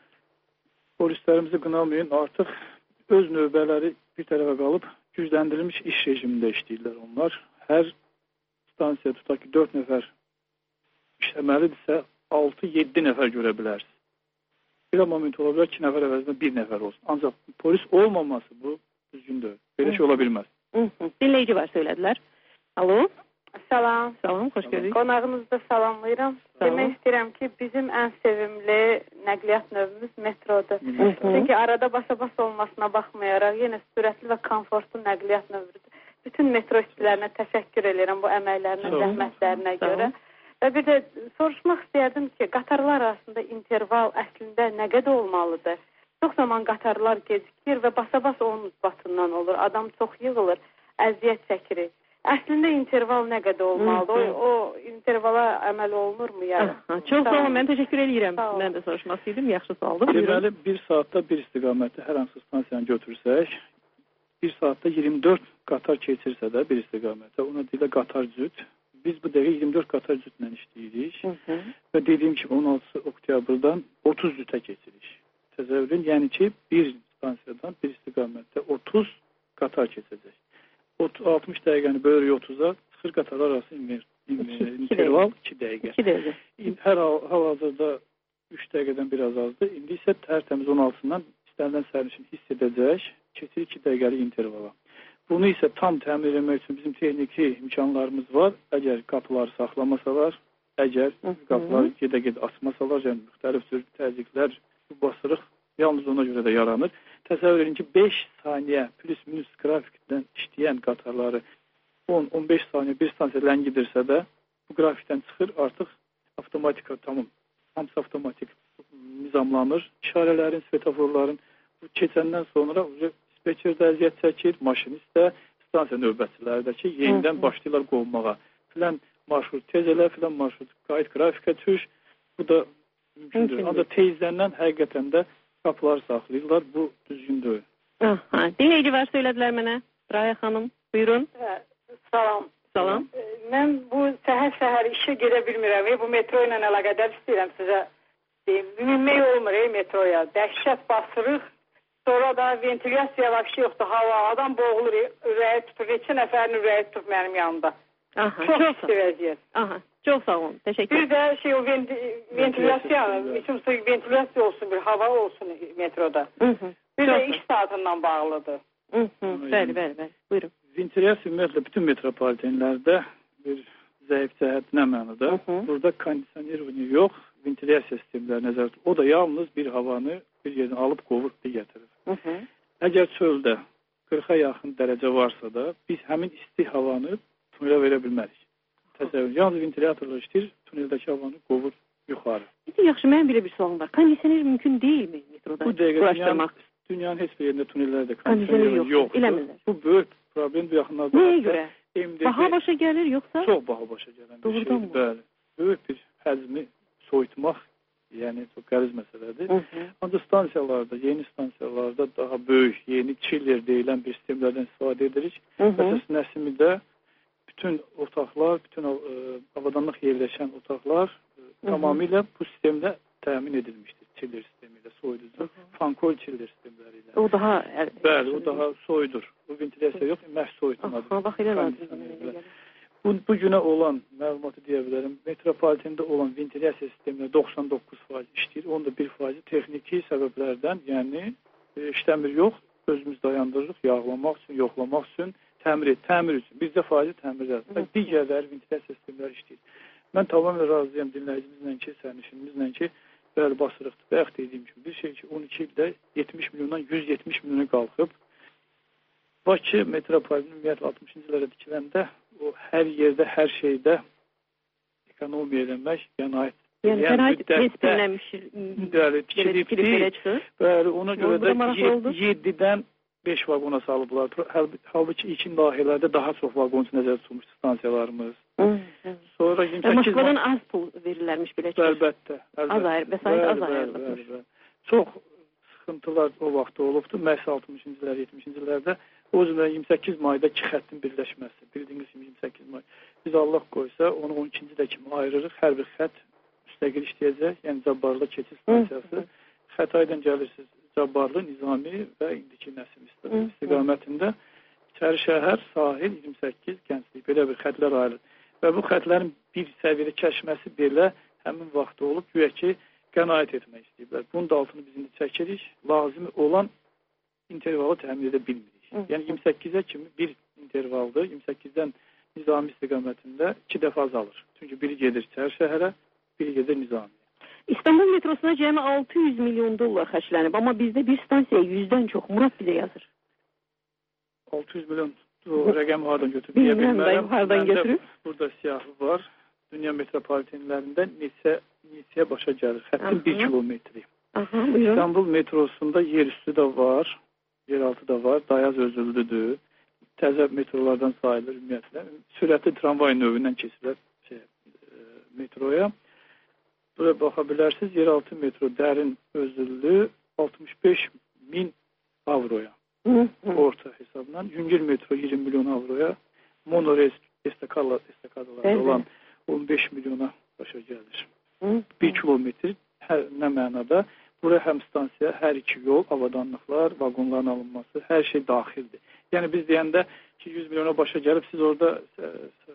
Polislərimizi qınamayın. Artıq öz növbələri bir tərəfə qalıb gücləndirilmiş iş rejimində işləyirlər onlar. Hər stansiya tutaq ki, dörd nəfər işləməlidirsə, altı yeddi nəfər görə bilərsiniz. Bir moment ola bilər, iki nəfər əvəzində bir nəfər olsun. Ancaq polis olmaması bu düzgündür. Belə şey ola bilməz. Dinləyici var, söylədilər. Alo. Salam. Salam, xoş gördük. Qonağınızı da salamlayıram. Demək istəyirəm ki, bizim ən sevimli nəqliyyat növümüz metrodur. Hı -hı. Çünki arada basa-bas olmasına baxmayaraq yenə sürətli və komfortlu nəqliyyat növüdür. Bütün metro işçilərinə təşəkkür edirəm bu əməklərinə, zəhmətlərinə görə. Və bir də soruşmaq istəyərdim ki, qatarlar arasında interval əslində nə qədər olmalıdır? Çox zaman qatarlar gecikir və basa-bas onun uzbatından olur. Adam çox yığılır, əziyyət çəkirik. Əslində interval nə qədər olmalıdır? O, o intervala əməl olunurmu? Yəni? Çox sağ olun, mən təşəkkür edirəm. Mən də soruşmaq istəyirdim, yaxşı sualdır. Deməli, bir saatda bir istiqamətdə hər hansı stansiyanı götürsək, bir saatda iyirmi dörd qatar keçirsə də bir istiqamətdə, ona deyilə qatar cüt. Biz bu dəqiqə iyirmi dörd qatar cütlə işləyirik və dediyim kimi on altısı oktyabrdan otuz cütə keçirik. Təzəvvürün, yəni ki, bir stansiyadan bir istiqamətdə otuz qatar keçəcək. altmış dəqiqəni bölürük otuza, sıfır qatar arası interval iki dəqiqə. iki dəqiqə. Hər hal-hazırda üç dəqiqədən biraz azdır. İndi isə tərtəmiz on altısından istənilən sərnişin hiss edəcək, keçir iki dəqiqəlik intervala. Bunu isə tam təmin etmək üçün bizim texniki imkanlarımız var. Əgər qapıları saxlamasalar, əgər qapıları gedə-gedə açmasalar, yəni müxtəlif cür təzyiqlər basırıq, yalnız ona görə də yaranır. Təsəvvür edin ki, beş saniyə plus minus qrafikdən işləyən qatarları on on beş saniyə bir stansiya ləngidirsə də bu qrafikdən çıxır, artıq avtomatika tamam, hamısı avtomatik nizamlanır. İşarələrin, svetoforların bu keçəndən sonra dispetcher də əziyyət çəkir, maşinist də, stansiya növbətçiləri də ki, yenidən başlayırlar qovmağa. Filan marşrut tez elə, filan marşrut qayıt qrafikə düş. Bu da mümkündür. Ancaq teyzləndən həqiqətən də qapıları saxlayırlar. Bu düzgündür. Aha. Dinləyici var, söylədilər mənə. Raya xanım, buyurun. Salam. Salam. Mən bu səhər-səhər işə gedə bilmirəm. Bu metro ilə əlaqədar istəyirəm sizə. Minmək olmur ey metroya. Dəhşət basırıq. Sonra da ventilyasiya vəbşi yoxdur. Hava, adam boğulur, ürəyi tutur. Neçə nəfərin ürəyi tutur mənim yanımda. Aha, çox isti vəziyyət. Aha, çox sağ olun. Təşəkkür. Bir də şey o ventilyasiya, bütün ventilyasiya olsun, bir hava olsun metroda. Hı -hı. Bir də iş saatından bağlıdır. Hı -hı. Bəli, bəli, bəli. Buyurun. Ventilyasiya ümumiyyətlə bütün metropolitenlərdə bir zəif cəhət nə mənada? Burada kondisioner yox, ventilyasiya sistemləri nəzərdə. O da yalnız bir havanı bir yerdən alıb qovur gətirir. Hı -hı. Əgər çöldə qırxa yaxın dərəcə varsa da biz həmin isti havanı tunelə verə bilmərik. Təsəvvür, yalnız ventilyatorlar işləyir, tuneldəki havanı qovur yuxarı. İndi yaxşı, mənim belə bir sualım var. Kondisioner mümkün deyilmi metroda? Bu dəqiqə dünyanın, dünyanın heç bir yerində tunellərdə kondisioner yoxdur. yoxdur. Bu böyük problem bu yaxınlarda. Nəyə görə? Baha başa gəlir yoxsa? Çox baha başa gələn bir şeydir. Bəli. Böyük bir həcmi soyutmaq, yəni çox qəliz məsələdir. Ancaq stansiyalarda, yeni stansiyalarda daha böyük, yeni chiller deyilən bir sistemlərdən istifadə edirik. Məsələn, Nəsimidə bütün otaqlar, bütün ə, avadanlıq yerləşən otaqlar ə, tamamilə bu sistemlə təmin edilmişdir. Chiller sistemi ilə, soyuducu, fankol chiller sistemləri ilə. O daha... Bəli, o daha soyudur. Bu ventilyasiya yox, məhz soyutmadır. Aha, bax, elə lazım. Bu, bu günə olan məlumatı deyə bilərəm. Metropolitində olan ventilyasiya sistemləri doxsan doqquz faiz işləyir. Onda bir faiz texniki səbəblərdən, yəni e, işləmir yox, özümüz dayandırırıq, yağlamaq üçün, yoxlamaq üçün, təmir, təmir üçün. Bizdə faizi təmirlər. Digərləri ventilyasiya sistemləri işləyir. Mən tamamilə razıyam dinləyicimizlə ki, sərnişinimizlə ki, bəli basırıqdır. Bayaq dediyim kimi bir şey ki, on iki ildə yetmiş milyondan yüz yetmiş milyona qalxıb. Bakı metropolitinin ümumiyyətlə altmışıncı illərə dikiləndə o hər yerdə, hər şeydə ekonomiya eləmək, qənaət. Yəni qənaət tespitləmiş. Bəli, tikilibdir. Bəli, ona görə də yeddidən beş vaqona salıblar. Halbuki ilkin layihələrdə daha çox vaqon nəzərdə tutulmuşdu stansiyalarımız. Sonra yirmi səkkiz Moskvadan az pul verirlərmiş belə ki. Əlbəttə. Az ayır, vəsait az ayrılmış. Çox sıxıntılar o vaxtda olubdu. Məhz altmışıncı illər, yetmişinci illərdə o cümlə iyirmi səkkiz mayda iki xəttin birləşməsi. Bildiyiniz kimi iyirmi səkkiz may. Biz Allah qoysa onu on ikinci də kimi ayırırıq. Hər bir xətt müstəqil işləyəcək. Yəni Cabbarlı keçid stansiyası. Xətaydan gəlirsiniz. Cabbarlı, Nizami və indiki Nəsim istiqamətində İçəri şəhər, sahil, iyirmi səkkiz, Gənclik belə bir xətlər ayrılır. Və bu xətlərin bir səviyyədə kəşməsi belə həmin vaxtda olub, güya ki, qənaət etmək istəyiblər. Bunun da altını biz indi çəkirik. Lazım olan intervalı təmin edə bilmirik. Yəni iyirmi səkkizə kimi bir intervaldır. iyirmi səkkizdən Nizami istiqamətində iki dəfə azalır. Çünki biri gedir İçəri şəhərə, biri gedir Nizami. İstanbul metrosuna cəmi altı yüz milyon dollar xərclənib, amma bizdə bir stansiya yüzdən çox. Murad bizə yazır. altı yüz milyon o rəqəm hardan götürüb? Bilmirəm dayım, hardan götürüb? Burada siyahı var. Dünya metropolitenlərində neçə, neçəyə başa gəlir? Xəttin bir kilometri. Aha, buyurun. İstanbul metrosunda yer üstü də var, yer altı da var. Dayaz özüldüdür. Təzə metrolardan sayılır ümumiyyətlə. Sürətli tramvay növündən keçirlər şey, e, metroya. Buraya baxa bilərsiniz, yeraltı metro dərin özüllü altmış beş min avroya. Hı, hı. Orta hesabla. Yüngül metro iyirmi milyon avroya. Monoreil estakadalarda olan on beş milyona başa gəlir. Hı, hı. Bir kilometr hər, nə mənada? Buraya həm stansiya, hər iki yol, avadanlıqlar, vaqonların alınması, hər şey daxildir. Yəni biz deyəndə ki, yüz milyona başa gəlib, siz orada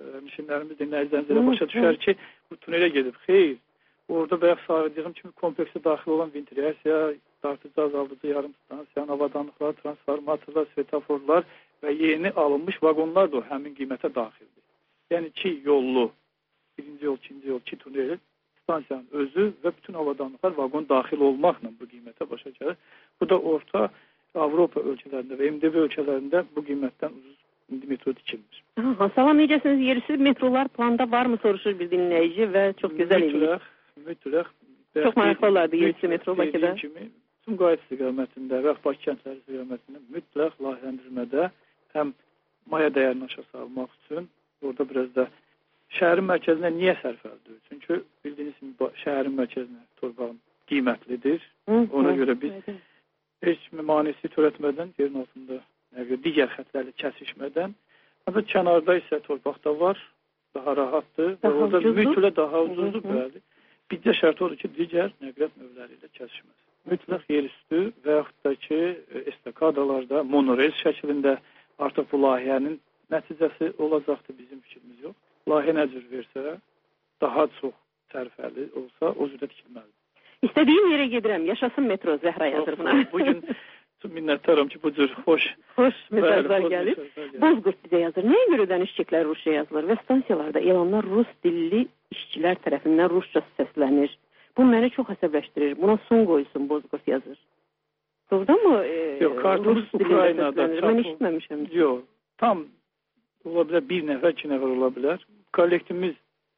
mishinlərimiz dinləyicilərimizə başa düşər ki, bu tunelə gedib. Xeyr, orada bayaq sağladığım kimi kompleksə daxil olan ventilasiya, dartıcı azaldıcı yarım stansiya, avadanlıqlar, transformatorlar, svetoforlar və yeni alınmış vaqonlar da həmin qiymətə daxildir. Yəni ki, yollu, birinci yol, ikinci yol, iki tunel, stansiyanın özü və bütün avadanlıqlar vaqon daxil olmaqla bu qiymətə başa gəlir. Bu da orta Avropa ölkələrində və M D B ölkələrində bu qiymətdən ucuz indi metro tikilmir. Aha, salam, necəsiniz? Yerüstü metrolar planda var mı soruşur bir dinləyici və çox gözəl eləyir. Mütləq. Çox maraqlı olardı yerüstü metro Bakıda. Kimi, Sumqayıt istiqamətində və Bakı kəndləri istiqamətində mütləq layihələndirmədə həm maya dəyərini aşağı salmaq üçün orada biraz da şəhərin mərkəzinə niyə sərf edilir? Çünki bildiyiniz kimi şəhərin mərkəzinə torpağın qiymətlidir. Ona görə biz heç mümanislik törətmədən, yerin altında digər xətlərlə kəsişmədən, ancaq kənarda isə torpaqda var, daha rahatdır. Daha orada ucuzdur. mütləq daha ucuzdur, bəli. Bircə şərt odur ki, digər nəqliyyat növləri ilə kəsişməz. Mütləq yerüstü və yaxud da ki, estakadalarda, monorel şəklində artıq bu layihənin nəticəsi olacaqdır, bizim fikrimiz yox. Layihə nə cür versə, daha çox sərfəli olsa, o cürdə tikilməlidir. İstədiyim yerə gedirəm, yaşasın metro, Zəhra yazır buna. Bugün minnətdaram ki, bu cür xoş xoş mesajlar gəlir. Bozqurt bizə yazır. Nəyə görə dəniz çekləri rusca yazılır və stansiyalarda elanlar rus dilli işçilər tərəfindən rusca səslənir? Bu məni çox əsəbləşdirir. Buna son qoysun, Bozqurt yazır. Doğrudan mı? E, Yox, kartımız Ukraynada. Mən işitməmişəm. Yox, tam ola bilər, bir nəfər, iki nəfər ola bilər. Kollektivimiz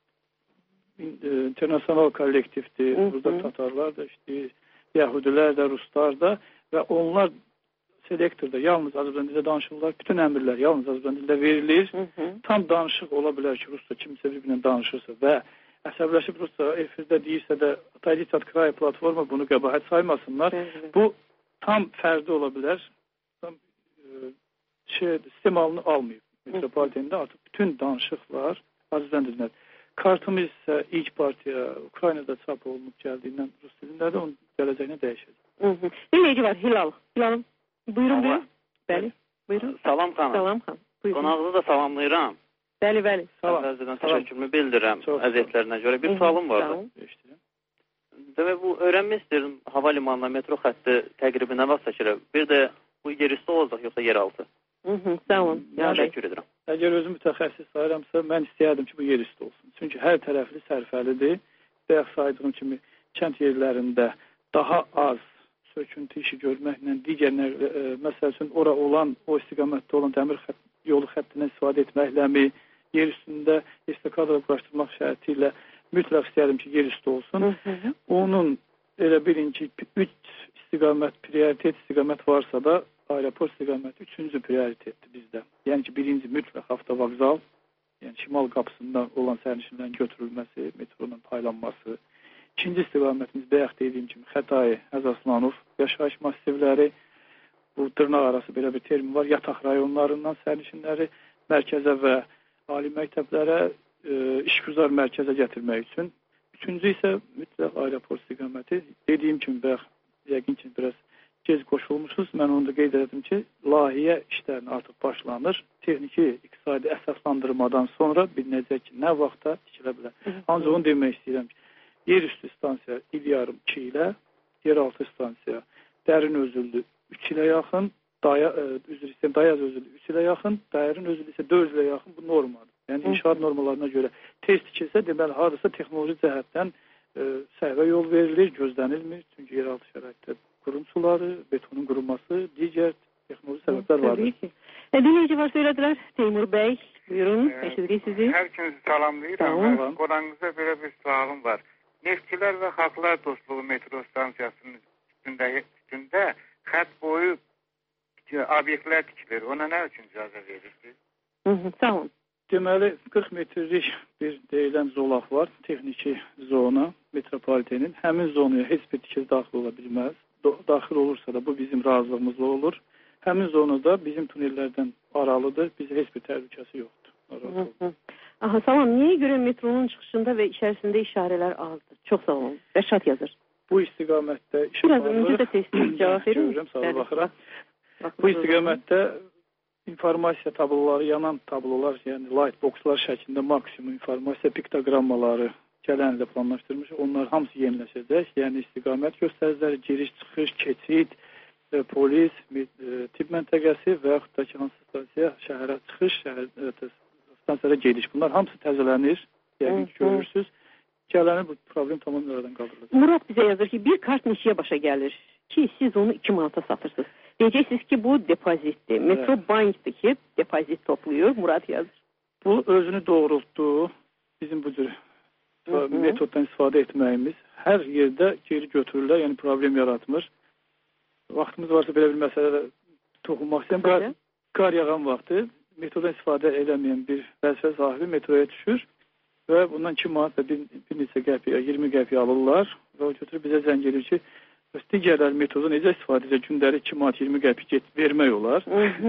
internasional kollektivdir. Hı -hı. Burada Tatarlar da, işte, Yahudilər də, Ruslar da və onlar selektorda yalnız Azərbaycan dilində danışırlar. Bütün əmrlər yalnız Azərbaycan dilində verilir. Hı -hı. Tam danışıq ola bilər ki, Rusca kimsə bir-birinə danışırsa və əsəbləşib Rusca efirdə deyirsə də Taydit Atkraya platforma bunu qəbahət saymasınlar. Hı -hı. Bu tam fərdi ola bilər. Tam e, şey, sistem halını almayıb. Metropolitende artıq bütün danışıqlar Azərbaycan dilində. Kartımız isə ilk partiya Ukraynada çap olunub gəldiyindən Rus dilində də onun gələcəyinə dəyişəcək. Dinləyici var, Hilal. Hilalım, buyurun, buyurun. Bəli, buyurun. Salam xanım. Salam xanım. Qonağınızı da salamlayıram. Bəli, bəli. Salam. Əvvəlcədən təşəkkürümü bildirirəm əziyyətlərinə görə. Bir sualım vardı. Demək, bu öyrənmək istəyirdim, hava limanına metro xətti təqribi nə vaxt çəkirəm? Bir də bu yerüstü olacaq, yoxsa yeraltı? Hı hı, sağ olun. Təşəkkür edirəm. Əgər özüm mütəxəssis sayıramsa, mən istəyərdim ki, bu yerüstü olsun. Çünki hər tərəfli sərfəlidir. Bayaq saydığım kimi kənd yerlərində daha az söküntü işi görməklə digər e, məsəl üçün ora olan, o istiqamətdə olan dəmir xət, yolu xəttindən istifadə etməkləmi, yer üstündə estakadalar quraşdırmaq şərti ilə mütləq istəyərdim ki, yer üstü olsun. Hı -hı. Onun elə bilin ki, üç istiqamət, prioritet istiqamət varsa da aeroport istiqaməti üçüncü prioritetdir bizdə. Yəni ki, birinci mütləq avtovağzal, yəni şimal qapısında olan sərnişinlərin götürülməsi, metronun paylanması. İkinci istiqamətimiz bayaq dediyim kimi Xətai, Həzaslanov yaşayış massivləri, bu dırnaq arası belə bir termin var, yataq rayonlarından sərnişinləri mərkəzə və ali məktəblərə e, işgüzar mərkəzə gətirmək üçün. Üçüncü isə mütləq aeroport istiqaməti. Dediyim kimi bayaq yəqin ki, biraz gec qoşulmuşuz. Mən onu da qeyd edim ki, layihə işlərini artıq başlanır. Texniki, iqtisadi əsaslandırmadan sonra bilinəcək ki, nə vaxtda tikilə bilər. Ancaq onu demək istəyirəm ki, yer üstü stansiya il yarım iki ilə, yer altı stansiya dərin özüllü üç ilə yaxın, daya, üzr istəyirəm, dayaz özüllü üç ilə yaxın, dərin özüllü isə dörd ilə yaxın, bu normadır. Yəni inşaat normalarına görə tez tikilsə, deməli, hardasa texnoloji cəhətdən e, səhvə yol verilir, gözlənilmir. Çünki yer altı şəraitdə quruntuları, betonun qurulması, digər texnoloji səbəblər vardır. Təbii ki. E, dinləyici var söylədilər. Teymur bəy, buyurun, eşidirik sizi. Hər ikinizi salamlayıram. Qonağınızda belə bir sualım var. Neftçilər və Xalqlar Dostluğu metro stansiyasının üstündə, üstündə xət boyu obyektlər tikilir. Ona nə üçün icazə verirsiniz? Hı hı, sağ olun. Deməli, qırx metrlik bir deyilən zolaq var, texniki zona metropolitenin. Həmin zonaya heç bir tikiz daxil ola bilməz. Daxil olursa da bu bizim razılığımızla olur. Həmin zonada bizim tunellərdən aralıdır. Bizə heç bir təhlükəsi yoxdur. Hı hı. Aha, salam. Niyə görə metronun çıxışında və içərisində işarələr azdır? Çox sağ olun. Rəşad yazır. Bu istiqamətdə işarələr... Biraz öncə də tez-tez cavab verin. Görürəm, sağ olun, baxıram. Bu istiqamətdə informasiya tabloları, yanan tablolar, yəni light boxlar şəklində maksimum informasiya piktogrammaları gələn ilə planlaşdırmış. Onlar hamısı yeniləşəcək. Yəni istiqamət göstəriciləri, giriş, çıxış, keçid, e, polis, e, tibb məntəqəsi və yaxud da ki, hansı stansiya, şəhərə çıxış, şəhər, e, stansiyaya gediş. Bunlar hamısı təzələnir. Yəni görürsünüz. Gələni bu problem tamam aradan qaldırılır. Murad bizə yazır ki, bir kart neçəyə başa gəlir ki, siz onu iki manata satırsınız. Deyəcəksiniz ki, bu depozitdir. Metro evet. Bankdır ki, depozit toplayır. Murad yazır. Bu özünü doğrultdu. Bizim bu cür metoddan istifadə etməyimiz hər yerdə geri götürürlər, yəni problem yaratmır. Vaxtımız varsa belə bir məsələdə toxunmaq istəyəm. Qar, qar yağan vaxtı metoddan istifadə edəməyən bir vəzifə sahibi metroya düşür və bundan iki manat və bir, bir neçə qəpiyə, iyirmi qəpiyə alırlar və o götürüb bizə zəng edir ki, digərlər metodu necə istifadə edəcək, gündəlik iki manat iyirmi qəpi vermək olar.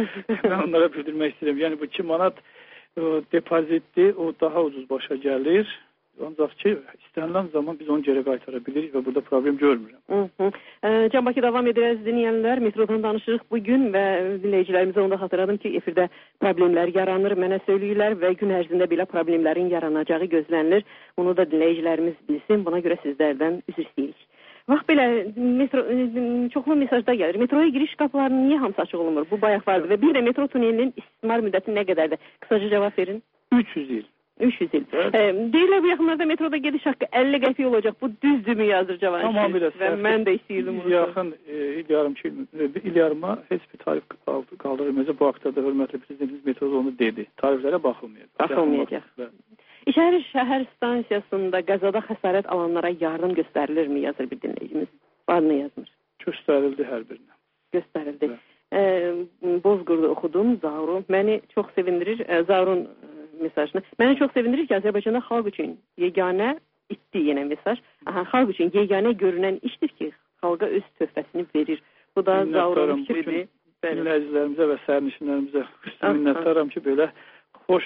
Mən onlara bildirmək istəyirəm. Yəni bu iki manat o, depozitdir, o daha ucuz başa gəlir. Ancaq ki, istənilən zaman biz onu geri qaytara bilirik və burada problem görmürəm. Hı -hı. E, Can Bakı davam ediriz, dinləyənlər. Metrodan danışırıq bugün və dinləyicilərimizə onu da xatırladım ki, efirdə problemlər yaranır, mənə söyləyirlər və gün ərzində belə problemlərin yaranacağı gözlənilir. Bunu da dinləyicilərimiz bilsin, buna görə sizlərdən üzr istəyirik. Vaxt belə metro, çoxlu mesajlar gəlir. Metroya giriş qapılarının niyə hamısı açıq olunmur? Bu bayaq vardı və bir də metro tunelinin istismar müddəti nə qədərdir? Qısaca cavab verin. üç yüz il. üç yüz il. Evet. E, deyirlər bu yaxınlarda metroda gediş haqqı əlli qəpik olacaq. Bu düzdürmü yazır Cavan? Tamamilə. Və mən də istəyirdim bunu. Yaxın e, il yarım ki, il yarıma heç bir tarif qaldırılmayacaq. Bu haqda da hörmətli prezidentimiz metroda onu dedi. Tariflərə baxılmayacaq. Baxılmayacaq. İçəri şəhər stansiyasında qəzada xəsarət alanlara yardım göstərilirmi yazır bir dinləyicimiz. Adını yazmır. Göstərildi hər birinə. Göstərildi. E, Bozqurdu oxudum, Zavrun. Məni çox sevindirir. E, Zavrun mesajını. Məni çox sevindirir ki, Azərbaycanda xalq üçün yeganə itdi yenə mesaj. Aha, xalq üçün yeganə görünən işdir ki, xalqa öz töhfəsini verir. Bu da Zavrun fikridir. Dinləyicilərimizə və sərnişinlərimizə xüsusi minnətdaram ki, belə xoş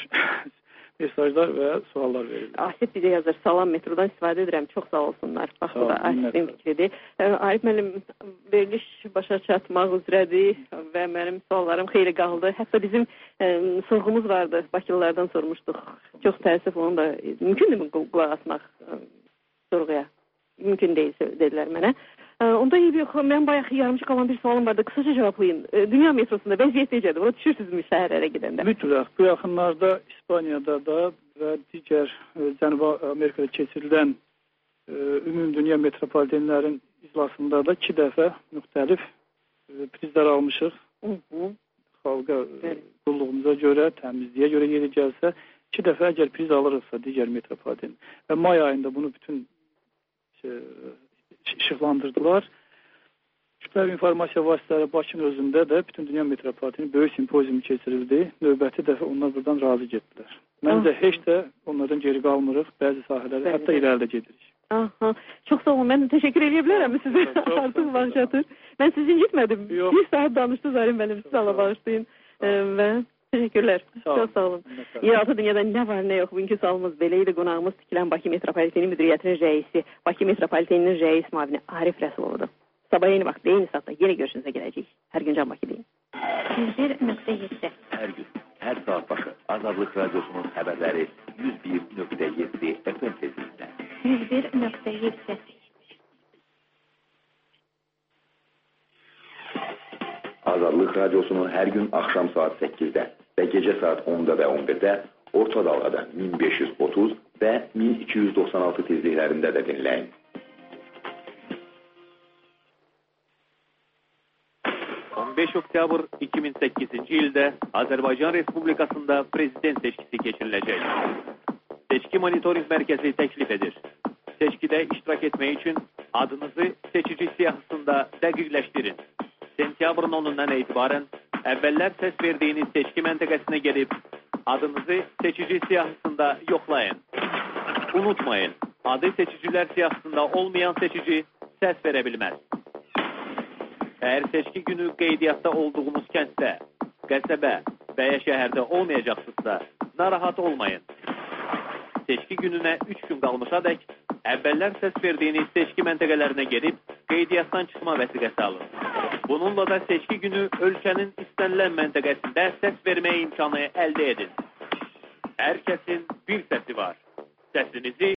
mesajlar və suallar verirlər. Asif bizə yazır, salam, metrodan istifadə edirəm, çox sağ olsunlar. Bax, bu da Asifin fikridir. Arif müəllim, veriliş başa çatmaq üzrədir və mənim suallarım xeyli qaldı. Hətta bizim ə, sorğumuz vardı, Bakılılardan sormuşduq. Çox təəssüf, onu da mümkündür qulaq asmaq ə, sorğuya? Mümkün deyil, dedilər mənə. Onda iyi bir, mən bayaq yarımcı qalan bir sualım vardı. Qısaca cavablayın. Dünya metrosunda vəziyyət necədir? Ona düşürsünüzmü şəhərlərə gedəndə? Mütləq. Bu yaxınlarda İspaniyada da və digər Cənubi Amerikada keçirilən ümumi dünya metropolitenlərin iclasında da iki dəfə müxtəlif prizlər almışıq. Hı -hı. Xalqa qulluğumuza görə, təmizliyə görə yeri gəlsə, iki dəfə əgər priz alırıqsa digər metropoliten. Və may ayında bunu bütün işıqlandırdılar. Kütləvi informasiya vasitələri Bakının özündə də bütün dünya metropoliteni böyük simpoziumu keçirildi. Növbəti dəfə onlar buradan razı getdilər. Məncə ah. heç də onlardan geri qalmırıq. Bəzi sahələrdə hətta irəlidə gedirik. Aha. Çox sağ olun. Mən təşəkkür edə bilərəm sizə. Artıq vaxt çatır. Mən sizin gitmədim. Yox. Bir saat danışdınız Arim müəllim. Siz Allah bağışlayın. Ee, və təşəkkürlər. Sağ Çox sağ olun. Yeraltı dünyada nə var, nə yox. Bugünkü sualımız belə idi. Qonağımız Tikilən Bakı Metropoliteni Müdiriyyətinin rəisi, Bakı Metropoliteninin rəis müavini Arif Rəsulovudur. Sabah yeni vaxt, eyni saatda yenə görüşünüzə gələcəyik. Hər gün Can Bakı deyin. yüz bir nöqtə yeddi. Hər gün, hər saat başı Azadlıq Radiosunun xəbərləri yüz bir nöqtə yeddi F M tezliyində. yüz bir nöqtə yeddi. Azadlıq Radiosunun hər gün axşam saat səkkizdə və gecə saat onda və on birdə orta dalğada min beş yüz otuz və min iki yüz doxsan altı tezliklərində də dinləyin. on beş oktyabr iki min səkkizinci ildə Azərbaycan Respublikasında prezident seçkisi keçiriləcək. Seçki Monitoring Mərkəzi təklif edir. Seçkidə iştirak etmək üçün adınızı seçici siyahısında dəqiqləşdirin. Sentyabrın onundan etibarən əvvəllər səs verdiyiniz seçki məntəqəsinə gedib adınızı seçici siyahısında yoxlayın. Unutmayın, adı seçicilər siyahısında olmayan seçici səs verə bilməz. Əgər seçki günü qeydiyyatda olduğunuz kənddə, qəsəbə və ya şəhərdə olmayacaqsınızsa, narahat olmayın. Seçki gününə üç gün qalmışadək əvvəllər səs verdiyiniz seçki məntəqələrinə gedib qeydiyyatdan çıxma vəsiqəsi alın. Bununla da seçki günü ölkənin istənilən məntəqəsində səs vermə imkanı əldə edin. Hər kəsin bir səsi var. Səsinizi